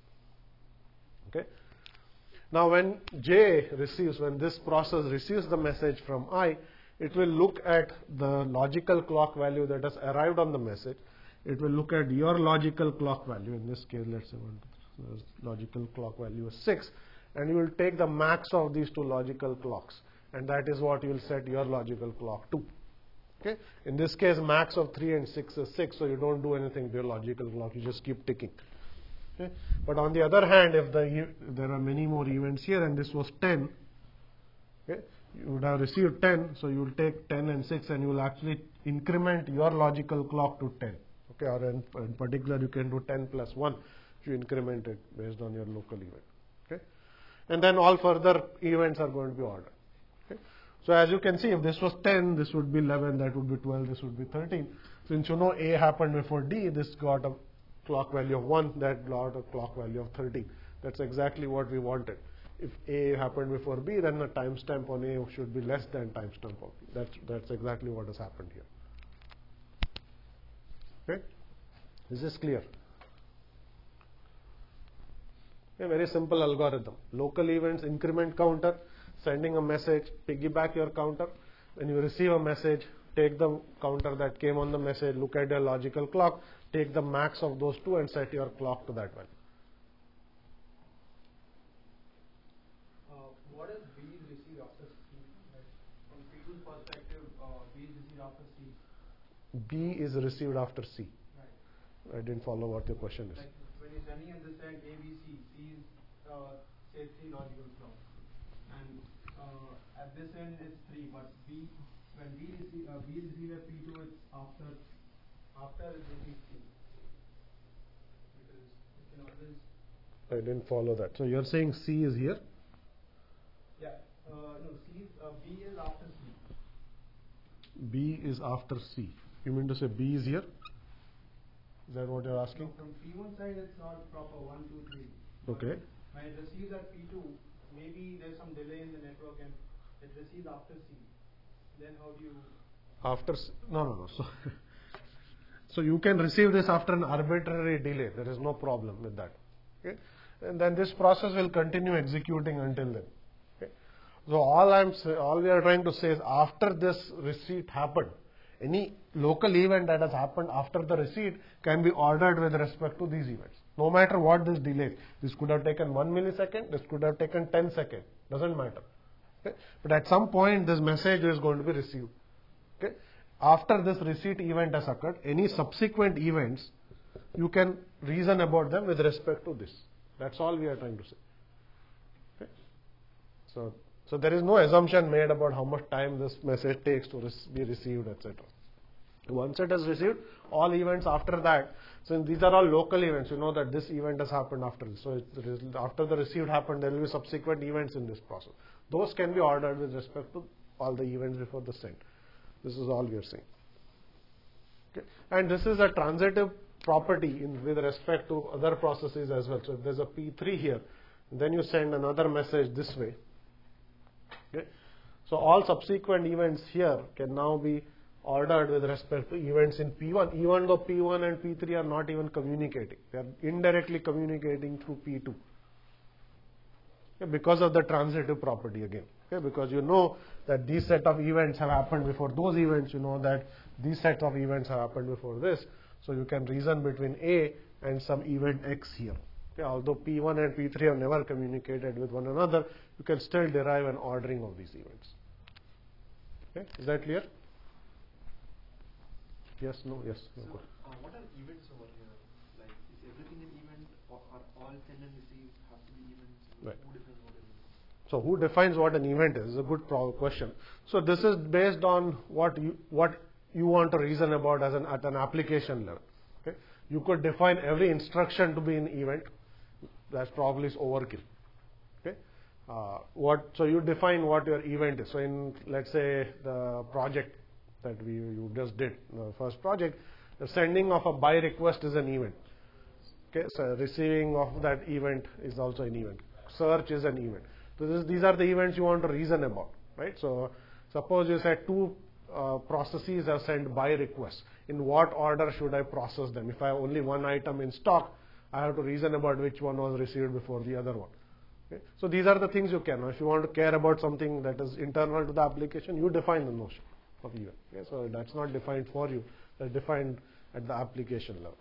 Okay. Now when J receives, when this process receives the message from I, it will look at the logical clock value that has arrived on the message. It will look at your logical clock value. In this case, let's say one, so logical clock value is six. And you will take the max of these two logical clocks and that is what you will set your logical clock to. Okay? In this case, max of three and six is six, so you don't do anything with your logical clock, you just keep ticking. Okay? But on the other hand, if the e there are many more events here and this was ten, okay, you would have received ten, so you will take ten and six and you will actually increment your logical clock to ten. Okay, or in, in particular you can do ten plus one if you increment it based on your local event. Okay, and then all further events are going to be ordered. Okay, so as you can see, if this was ten, this would be eleven, that would be twelve, this would be thirteen. Since you know A happened before D, this got a clock value of one, that got a clock value of thirteen. That's exactly what we wanted. If A happened before B, then the timestamp on A should be less than timestamp on B. That's, that's exactly what has happened here. Okay? Is this clear? A very simple algorithm. Local events, increment counter, sending a message, piggyback your counter. When you receive a message, take the counter that came on the message, look at your logical clock, take the max of those two and set your clock to that value. What is B is received after C? Like from P two's perspective, uh, B is received after C. B is received after C. Right. I didn't follow what your question is. Like when you're sending at this end A, B, C, C is uh, say three logical clock, and uh, at this end it's three. But B, when B receive uh, B is received at P two, it's after after it receives C. Because it can always. I didn't follow that. So you're saying C is here? Yeah. Uh, no, C is, uh, B is after C. B is after C. You mean to say B is here? Is that what you're asking? No, from P one side it's not proper one, two, three. Okay. When it receives at P two, maybe there's some delay in the network and it receives after C. Then how do you? After C, no, no, no. So, so you can receive this after an arbitrary delay. There is no problem with that. Okay. And then this process will continue executing until then. Okay. So all I'm all we are trying to say is after this receipt happened, any local event that has happened after the receipt can be ordered with respect to these events. No matter what this delay. This could have taken one millisecond, this could have taken ten seconds. Doesn't matter. Okay? But at some point this message is going to be received. Okay? After this receipt event has occurred, any subsequent events, you can reason about them with respect to this. That's all we are trying to say. Okay? So, so there is no assumption made about how much time this message takes to be received, et cetera. Once it is received, all events after that, since these are all local events, you know that this event has happened after this. So it is, after the receipt happened, there will be subsequent events in this process. Those can be ordered with respect to all the events before the send. This is all we are saying. Okay. And this is a transitive property in, with respect to other processes as well. So if there's a P three here, then you send another message this way. Okay. So all subsequent events here can now be ordered with respect to events in P one, even though P one and P three are not even communicating. They are indirectly communicating through P two. Okay, because of the transitive property again. Okay, because you know that these set of events have happened before those events, you know that these set of events have happened before this. So you can reason between A and some event X here. Okay, although P one and P three have never communicated with one another, you can still derive an ordering of these events. Okay, is that clear? Yes, no, yes. No. So, uh, what are events over here? Like, is everything an event, or are all send and receive have to be events? Right. Who defines what an event? So who defines what an event is? Is a good pro question. So this is based on what you what you want to reason about as an at an application level. Okay, you could define every instruction to be an event. That's probably overkill. Okay, uh, what so you define what your event is. So in let's say the project that we you just did, the first project, the sending of a buy request is an event. Okay, so receiving of that event is also an event. Search is an event. So this, these are the events you want to reason about, right? So suppose you said two uh, processes have sent buy requests. In what order should I process them? If I have only one item in stock, I have to reason about which one was received before the other one. Okay? So these are the things you can. If you want to care about something that is internal to the application, you define the notion of event. Okay? So that's not defined for you. That's defined at the application level.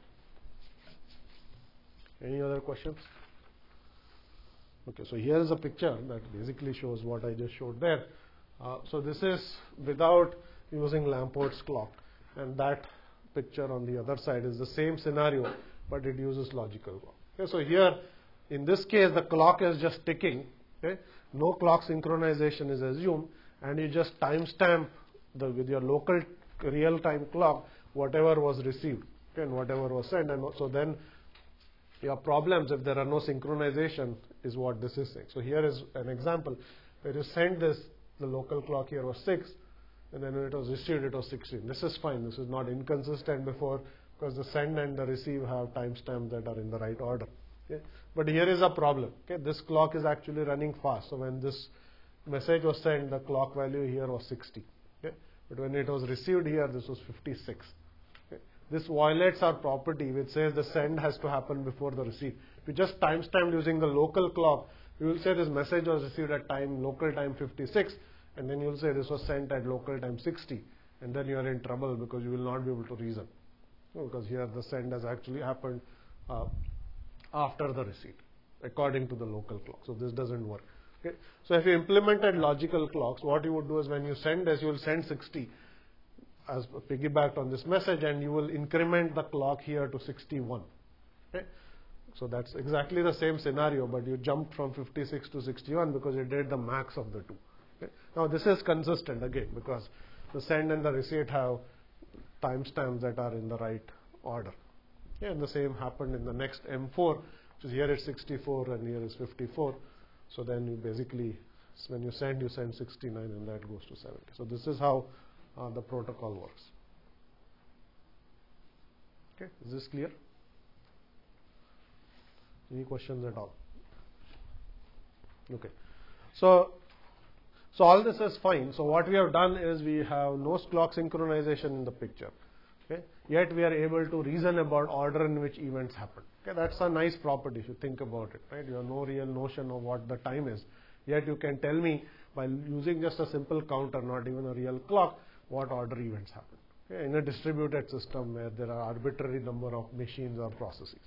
Any other questions? Okay, so here is a picture that basically shows what I just showed there. Uh, so this is without using Lamport's clock, and that picture on the other side is the same scenario, but it uses logical clock. Okay, so here, in this case, the clock is just ticking. Okay, no clock synchronization is assumed, and you just timestamp the with your local real-time clock whatever was received, okay, and whatever was sent, and so then your problems if there are no synchronization is what this is saying. So here is an example where you send this, the local clock here was six, and then when it was received it was sixteen. This is fine. This is not inconsistent before, because the send and the receive have timestamps that are in the right order. Okay? But here is a problem. Okay? This clock is actually running fast. So when this message was sent, the clock value here was sixty. Okay? But when it was received here, this was fifty-six. Okay? This violates our property which says the send has to happen before the receive. If you just timestamp using the local clock, you will say this message was received at time local time fifty-six, and then you will say this was sent at local time sixty, and then you are in trouble because you will not be able to reason. Because here the send has actually happened uh, after the receipt, according to the local clock. So this doesn't work. Okay? So if you implemented logical clocks, what you would do is when you send this, you will send sixty as piggybacked on this message, and you will increment the clock here to sixty-one. Okay? So that's exactly the same scenario, but you jumped from fifty-six to sixty-one because you did the max of the two. Okay? Now this is consistent again because the send and the receipt have timestamps that are in the right order. Okay? And the same happened in the next M four, which is here it's sixty-four and here is fifty-four. So then you basically, when you send, you send sixty-nine and that goes to seventy. So this is how uh, the protocol works. Okay, is this clear? Any questions at all? Okay. So, so all this is fine. So what we have done is we have no clock synchronization in the picture. Okay. Yet we are able to reason about order in which events happen. Okay. That's a nice property if you think about it. Right. You have no real notion of what the time is. Yet you can tell me by using just a simple counter, not even a real clock, what order events happen. Okay. In a distributed system where there are arbitrary number of machines or processes.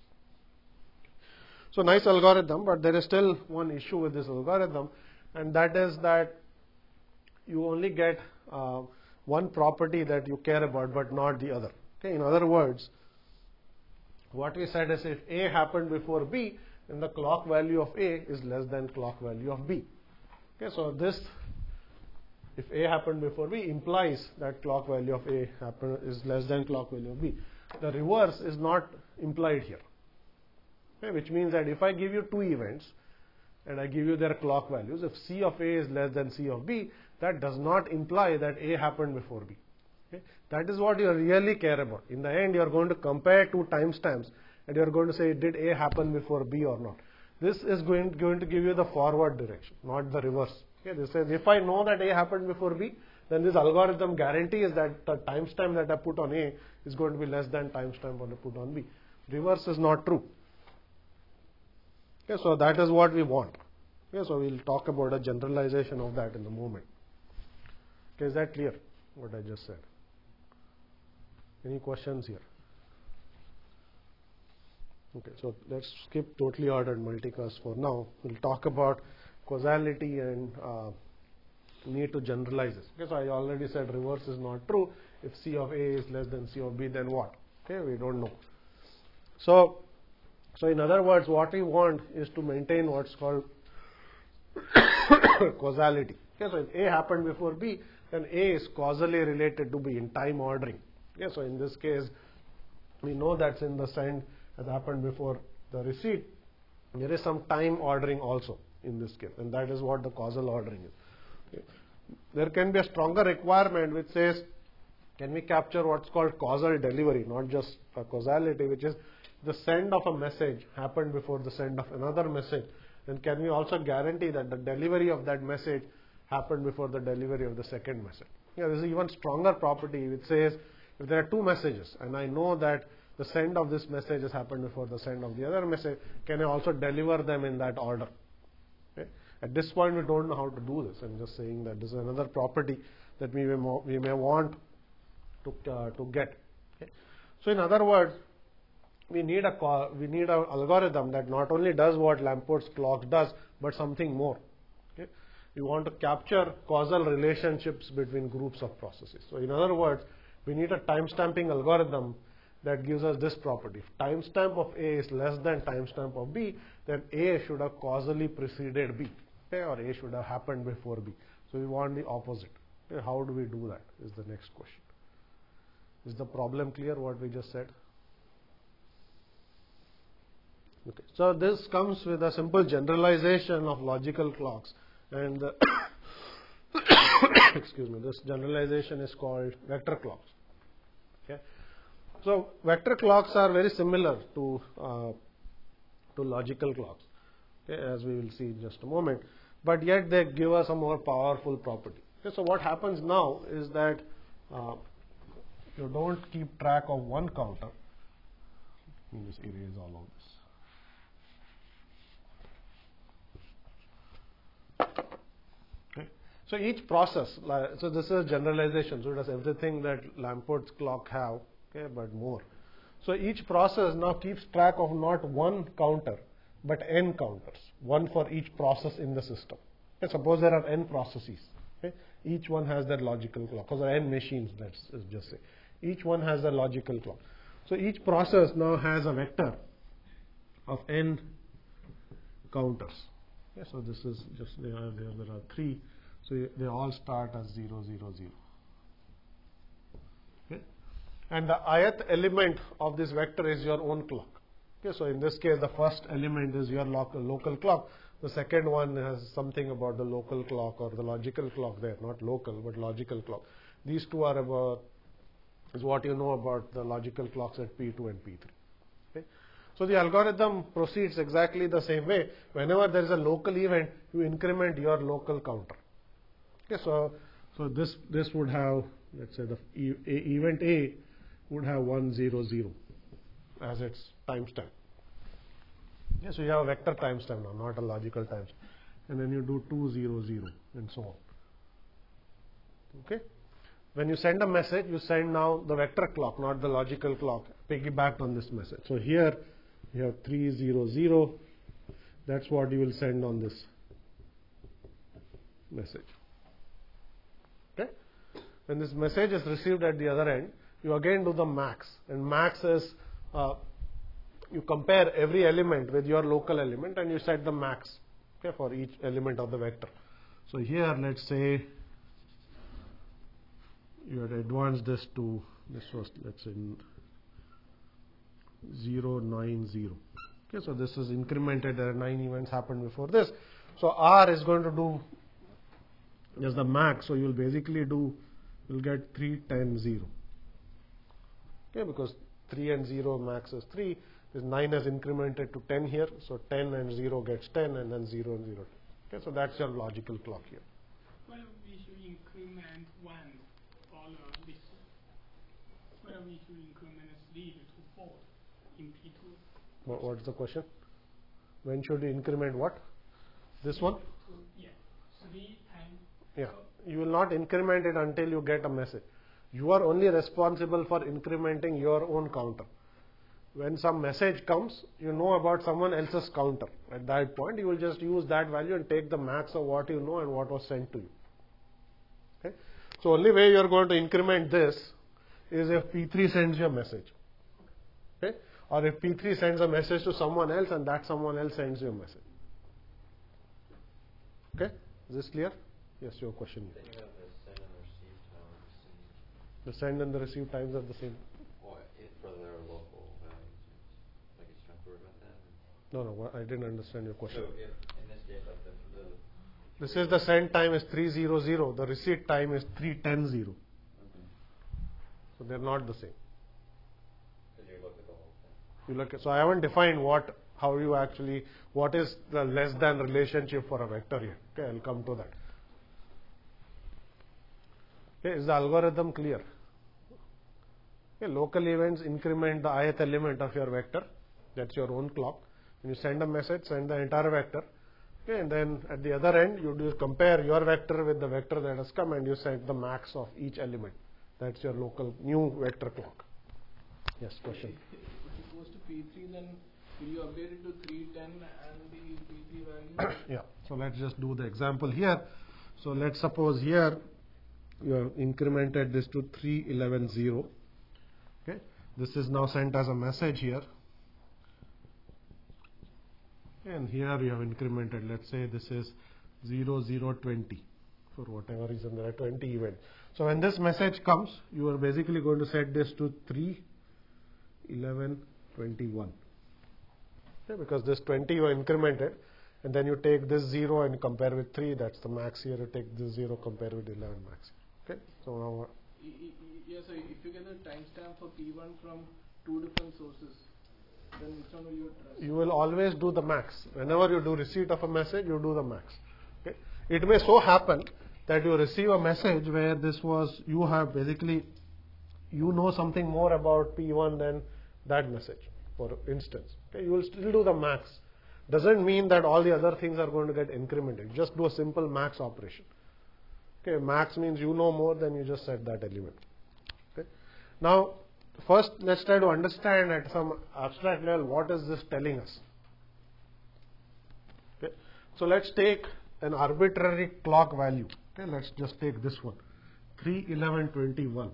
So nice algorithm, but there is still one issue with this algorithm, and that is that you only get uh, one property that you care about, but not the other. Okay. In other words, what we said is if A happened before B, then the clock value of A is less than clock value of B. Okay. So this, if A happened before B, implies that clock value of A happen, is less than clock value of B. The reverse is not implied here. Okay, which means that if I give you two events and I give you their clock values, if C of A is less than C of B, that does not imply that A happened before B. Okay? That is what you really care about. In the end, you are going to compare two timestamps and you are going to say, did A happen before B or not? This is going, going to give you the forward direction, not the reverse. Okay? This says, if I know that A happened before B, then this algorithm guarantees that the timestamp that I put on A is going to be less than timestamp that I put on B. Reverse is not true. Okay, so that is what we want. Okay, so we'll talk about a generalization of that in a moment. Okay, is that clear, what I just said? Any questions here? Okay, so let's skip totally ordered multicast for now. We'll talk about causality and uh, need to generalize this. Okay, so I already said reverse is not true. If C of A is less than C of B, then what? Okay, we don't know. So, So in other words, what we want is to maintain what's called causality. Okay, so if A happened before B, then A is causally related to B in time ordering. Okay, so in this case, we know that in the send has happened before the receipt. There is some time ordering also in this case, and that is what the causal ordering is. Okay. There can be a stronger requirement which says, can we capture what's called causal delivery, not just a causality, which is the send of a message happened before the send of another message, then can we also guarantee that the delivery of that message happened before the delivery of the second message? Yeah, there is even stronger property which says if there are two messages and I know that the send of this message has happened before the send of the other message, can I also deliver them in that order? Okay? At this point we don't know how to do this. I'm just saying that this is another property that we may, we may want to, uh, to get. Okay? So in other words, we need a we need an algorithm that not only does what Lamport's clock does, but something more. Okay? we want to capture causal relationships between groups of processes. So in other words, we need a timestamping algorithm that gives us this property. If timestamp of A is less than timestamp of B, then A should have causally preceded B, okay, or A should have happened before B. So we want the opposite. Okay, how do we do that is the next question. Is the problem clear what we just said? Okay. So this comes with a simple generalization of logical clocks, and uh, excuse me, this generalization is called vector clocks. Okay. So vector clocks are very similar to uh, to logical clocks, okay, as we will see in just a moment, but yet they give us a more powerful property. Okay, so what happens now is that uh, you don't keep track of one counter. Let me just erase all of this. Okay. So each process, so this is generalization, so it does everything that Lamport's clock have, okay, but more. So each process now keeps track of not one counter, but n counters, one for each process in the system. Okay, suppose there are n processes. Okay, each one has their logical clock, because there are n machines, let's just say. Each one has a logical clock. So each process now has a vector of n counters. Okay, so this is just, there are, there, there are three, so they all start as zero, zero, zero. Okay. And the ith element of this vector is your own clock. Okay, so in this case, the first element is your local, local clock. The second one has something about the local clock or the logical clock there, not local, but logical clock. These two are about, is what you know about the logical clocks at P two and P three. Okay. So the algorithm proceeds exactly the same way. Whenever there is a local event, you increment your local counter. Okay, so so this this would have, let's say the e event A would have one zero zero as its timestamp. Okay, so you have a vector timestamp now, not a logical timestamp, and then you do two zero zero and so on. Okay. When you send a message, you send now the vector clock, not the logical clock, piggybacked on this message. So here you have three zero zero. That's what you will send on this message. Okay. When this message is received at the other end, you again do the max, and max is uh, you compare every element with your local element, and you set the max, okay, for each element of the vector. So here, let's say you had advanced this to, this was, let's say, zero nine zero. Okay, so this is incremented. There are nine events happened before this. So R is going to do just the max. So you'll basically do, you'll get three ten zero. Okay, because three and zero max is three. This nine has incremented to ten here. So ten and zero gets ten, and then zero and zero. Okay, so that's your logical clock here. Well, we should increment one. Well, we should increment three to four in P two. What, what's the question? When should you increment what? This one? Yeah, three times. Yeah, you will not increment it until you get a message. You are only responsible for incrementing your own counter. When some message comes, you know about someone else's counter. At that point, you will just use that value and take the max of what you know and what was sent to you. Okay? So only way you are going to increment this is if P three sends you a message. Okay? Or if P three sends a message to someone else and that someone else sends you a message. Okay? Is this clear? Yes, your question. Then you have the The send send and receive time are the same. and the receive times are the same. Or it, for their local values. Like it's trying to worry about that. No, no, I didn't understand your question. So if in this case, like the, the This is the send time is three zero zero. The receipt time is three ten zero. So they're not the same. Because you look at the whole thing. You look at, so I haven't defined what, how you actually, what is the less than relationship for a vector here. Okay, I'll come to that. Okay, is the algorithm clear? Okay, local events increment the ith element of your vector. That's your own clock. When you send a message, send the entire vector. Okay, and then at the other end, you do compare your vector with the vector that has come, and you set the max of each element. That's your local new vector clock. Yes, question. If it goes to P three, then will you update it to three ten and the P three value? Yeah. So let's just do the example here. So let's suppose here you have incremented this to three eleven zero. Okay, this is now sent as a message here, and here you have incremented. Let's say this is zero zero twenty. For whatever reason, there are twenty events. So when this message comes, you are basically going to set this to three eleven twenty-one. Okay, because this twenty you incremented, and then you take this zero and compare with three, that's the max here. You take this zero, compare with eleven max. Okay, so now. Y- y- y- Yeah, so if you get the timestamp for P one from two different sources, then which one will you trust? You will always do the max. Whenever you do receipt of a message, you do the max. Okay, it may so happen that you receive a message where this was, you have basically, you know something more about P one than that message, for instance. Okay, you will still do the max. Doesn't mean that all the other things are going to get incremented. Just do a simple max operation. Okay, max means you know more than you just set that element. Okay. Now, first let's try to understand at some abstract level what is this telling us. Okay. So let's take an arbitrary clock value. Okay, let's just take this one, three eleven twenty-one.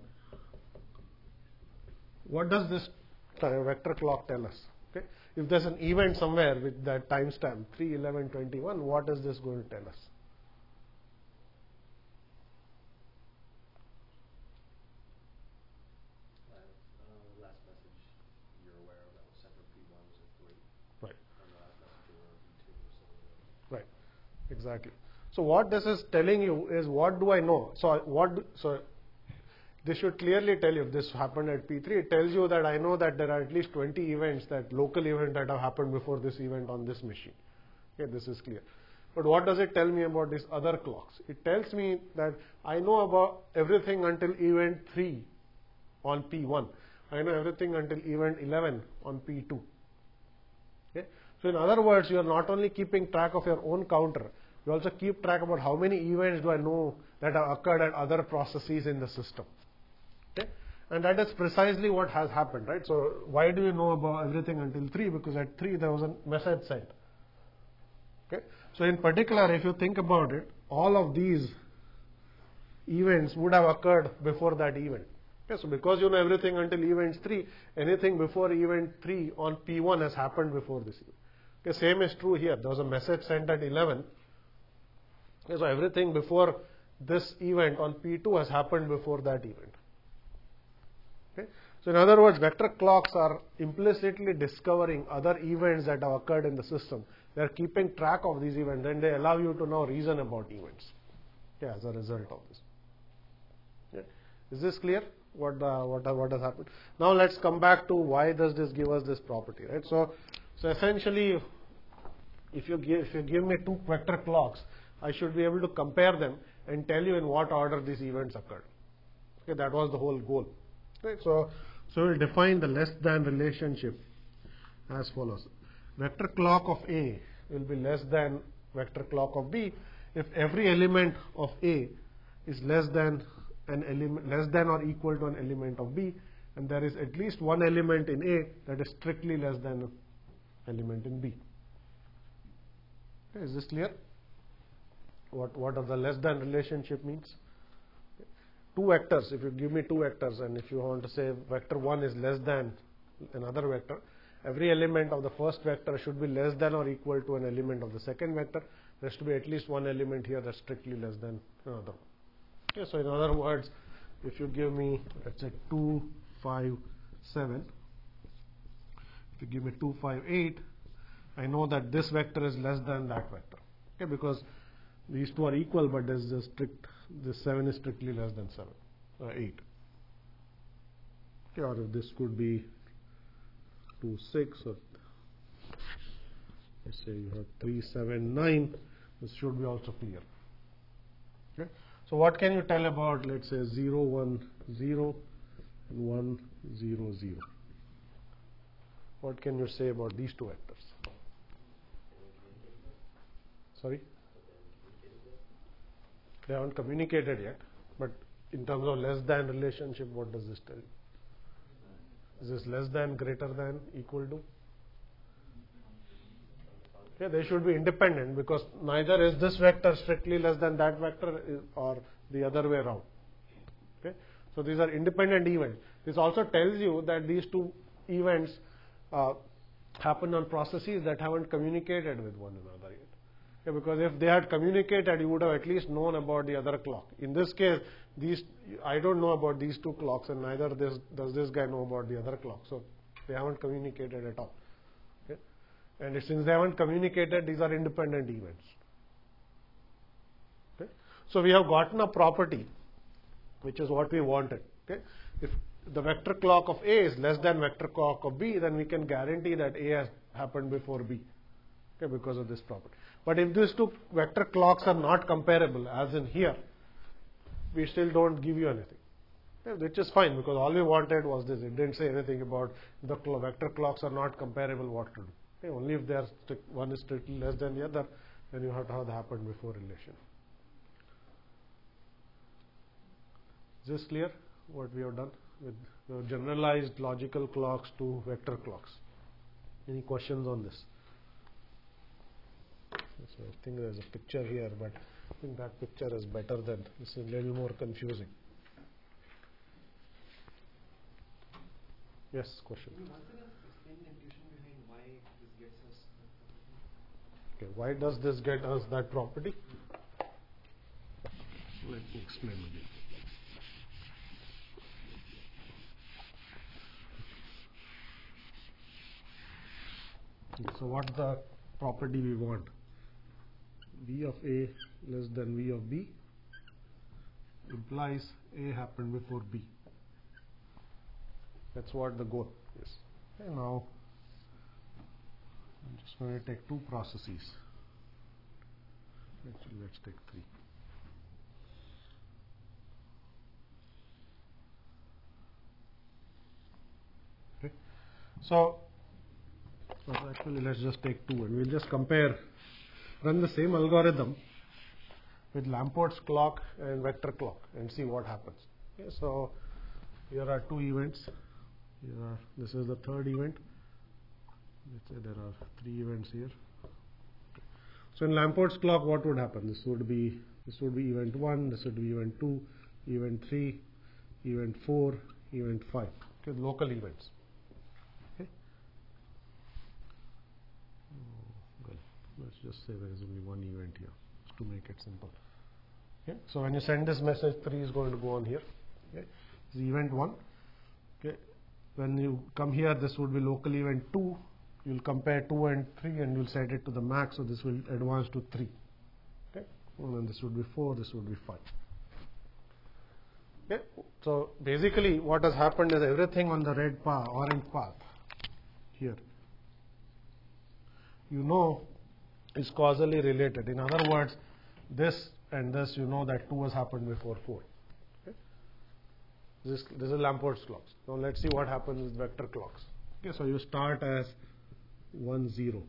What does this vector clock tell us? Okay, if there's an event somewhere with that timestamp three eleven twenty-one, what is this going to tell us? Uh, uh, last message you're aware of that was sent for P one was at three. Right. And the last message you were P two was at Right, exactly. So what this is telling you is, what do I know? So what? Do, so this should clearly tell you, if this happened at P three, it tells you that I know that there are at least twenty events, that local event that have happened before this event on this machine. Okay, this is clear. But what does it tell me about these other clocks? It tells me that I know about everything until event three on P one. I know everything until event eleven on P two. Okay? So in other words, you are not only keeping track of your own counter, you also keep track about how many events do I know that have occurred at other processes in the system. Okay? And that is precisely what has happened, right? So why do you know about everything until three? Because at three there was a message sent. Okay? So in particular, if you think about it, all of these events would have occurred before that event. Okay? So because you know everything until event three, anything before event three on P one has happened before this event. Okay? Same is true here. There was a message sent at eleven. Okay? So everything before this event on P two has happened before that event. Okay? So in other words, vector clocks are implicitly discovering other events that have occurred in the system. They are keeping track of these events, and they allow you to now reason about events. Okay, as a result of this. Okay. Is this clear? What the, what what has happened? Now let's come back to why does this give us this property, right? So so essentially, if you give if you give me two vector clocks, I should be able to compare them and tell you in what order these events occurred. Okay, that was the whole goal. Right? So, so we'll define the less than relationship as follows. Vector clock of A will be less than vector clock of B if every element of A is less than an element, less than or equal to an element of B, and there is at least one element in A that is strictly less than an element in B. Okay, is this clear? What what does the less than relationship means? Two vectors, if you give me two vectors, and if you want to say vector one is less than another vector, every element of the first vector should be less than or equal to an element of the second vector. There has to be at least one element here that's strictly less than another. Okay, so in other words, if you give me, let's say two, five, seven, if you give me two, five, eight, I know that this vector is less than that vector. Okay, because these two are equal, but there's a strict, this seven is strictly less than seven, uh, eight. Okay, or if this could be two, six, or let's say you have three, seven, nine, this should be also clear. Okay, so what can you tell about, let's say zero, one, zero, and one, zero, zero? What can you say about these two vectors? Sorry? They haven't communicated yet, but in terms of less than relationship, what does this tell you? Is this less than, greater than, equal to? Okay, they should be independent because neither is this vector strictly less than that vector or the other way around. Okay, so these are independent events. This also tells you that these two events uh, happen on processes that haven't communicated with one another yet. Okay, because if they had communicated, you would have at least known about the other clock. In this case, these I don't know about these two clocks, and neither this, does this guy know about the other clock. So they haven't communicated at all. Okay? And since they haven't communicated, these are independent events. Okay? So we have gotten a property, which is what we wanted. Okay? If the vector clock of A is less than vector clock of B, then we can guarantee that A has happened before B. Okay, because of this property. But if these two vector clocks are not comparable, as in here, we still don't give you anything. Okay, which is fine, because all we wanted was this. It didn't say anything about the cl vector clocks are not comparable, what to do. Okay, only if they are one is strictly less than the other, then you have to have the happened before relation. Is this clear, what we have done? With we have generalized logical clocks to vector clocks. Any questions on this? So I think there's a picture here, but I think that picture is better than this is a little more confusing. Yes, question. Once again, explain the intuition behind why this gets us that property. Okay, why does this get us that property? Let me explain again. Okay, so what's the property we want? V of A less than V of B implies A happened before B. That's what the goal is. Okay, now I'm just going to take two processes. Actually, let's take three. Okay, so well, actually let's just take two and we'll just compare. Run the same algorithm with Lamport's clock and vector clock and see what happens. Okay, so here are two events. Here are, this is the third event. Let's say there are three events here. Okay. So in Lamport's clock, what would happen? This would be this would be event one. This would be event two, event three, event four, event five. Okay, local events. Let's just say there is only one event here to make it simple. Okay, so when you send this message, three is going to go on here. Okay, this is event one. Okay, when you come here, this would be local event two. You'll compare two and three, and you'll set it to the max. So this will advance to three. Okay, and then this would be four. This would be five. Okay, so basically, what has happened is everything on the red path, orange path here, you know, is causally related. In other words, this and this, you know that two has happened before four. Okay? This, this is Lamport's clocks. Now let's see what happens with vector clocks. Okay, so you start as one zero,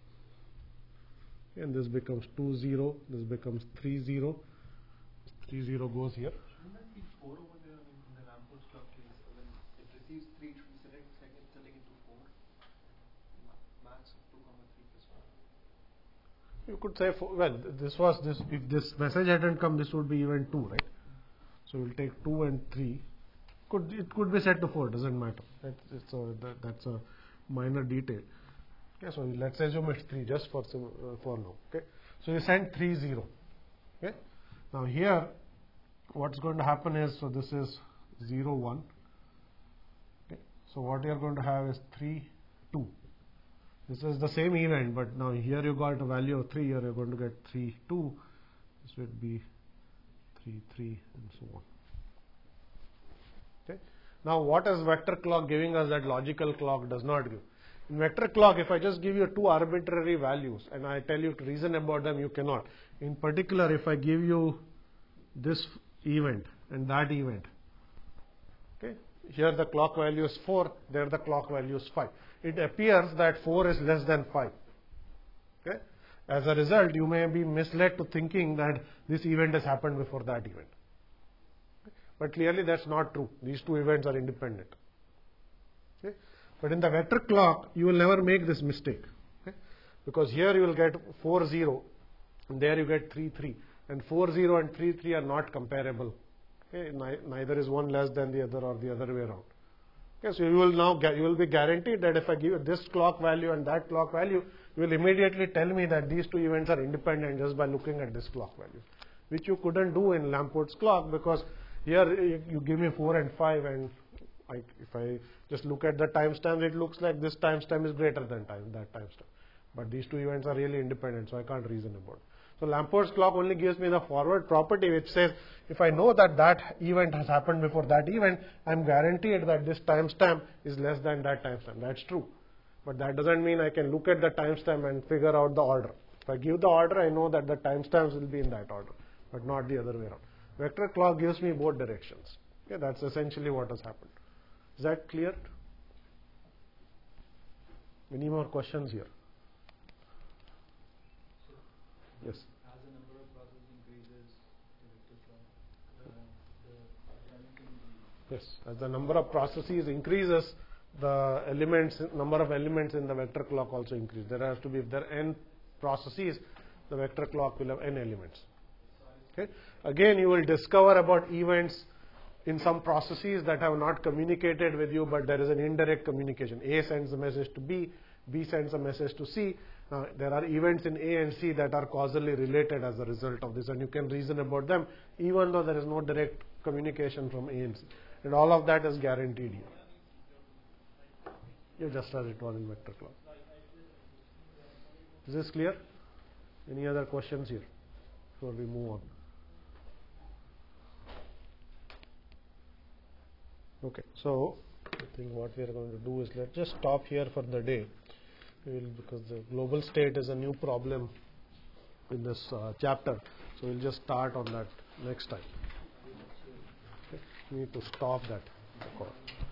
and this becomes two zero. This becomes three zero. Three zero goes here. Shouldn't that be four over there in, in the Lamport's clock case? When it receives three, it should be select, select, select into four. Max of two comma three plus one. You could say, for, well, this was this. If this message hadn't come, this would be event two, right? So we'll take two and three. Could it could be set to four? Doesn't matter. That's it's a, that, that's a minor detail. Okay, so let's assume it's three just for uh, for now. Okay, so you send three zero. Okay, now here, what's going to happen is, so this is zero one. Okay, so what you are going to have is three two. This is the same event, but now here you got a value of three, here you're going to get three, two. This would be three, three, and so on. Okay. Now, what is vector clock giving us that logical clock does not give? In vector clock, if I just give you two arbitrary values and I tell you to reason about them, you cannot. In particular, if I give you this event and that event, okay, here the clock value is four, there the clock value is five. It appears that four is less than five. Okay? As a result, you may be misled to thinking that this event has happened before that event. Okay? But clearly that's not true. These two events are independent. Okay? But in the vector clock, you will never make this mistake. Okay? because here you will get four zero, and there you get three three, and four zero and three three are not comparable. Okay? Neither is one less than the other or the other way around. Okay, so you will now get, you will be guaranteed that if I give you this clock value and that clock value, you will immediately tell me that these two events are independent just by looking at this clock value, which you couldn't do in Lampport's clock, because here you, you give me four and five, and I, if I just look at the timestamp, it looks like this timestamp is greater than time that timestamp. But these two events are really independent, so I can't reason about it. So Lampport's clock only gives me the forward property, which says if I know that that event has happened before that event, I'm guaranteed that this timestamp is less than that timestamp. That's true. But that doesn't mean I can look at the timestamp and figure out the order. If I give the order, I know that the timestamps will be in that order, but not the other way around. Vector clock gives me both directions. Okay, that's essentially what has happened. Is that clear? Any more questions here? Yes. As the number of processes increases, the vector clock, the, the dimension increases. Yes. As the number of processes increases, the elements, number of elements in the vector clock also increase. There has to be, if there are n processes, the vector clock will have n elements. Okay. Again, you will discover about events in some processes that have not communicated with you, but there is an indirect communication. A sends a message to B, B sends a message to C. Now, there are events in A and C that are causally related as a result of this, and you can reason about them even though there is no direct communication from A and C. And all of that is guaranteed here. You just as it was in vector clock. Is this clear? Any other questions here before we move on? Okay, so I think what we are going to do is let's just stop here for the day. We'll, because the global state is a new problem in this uh, chapter, so we'll just start on that next time. Okay. We need to stop that record.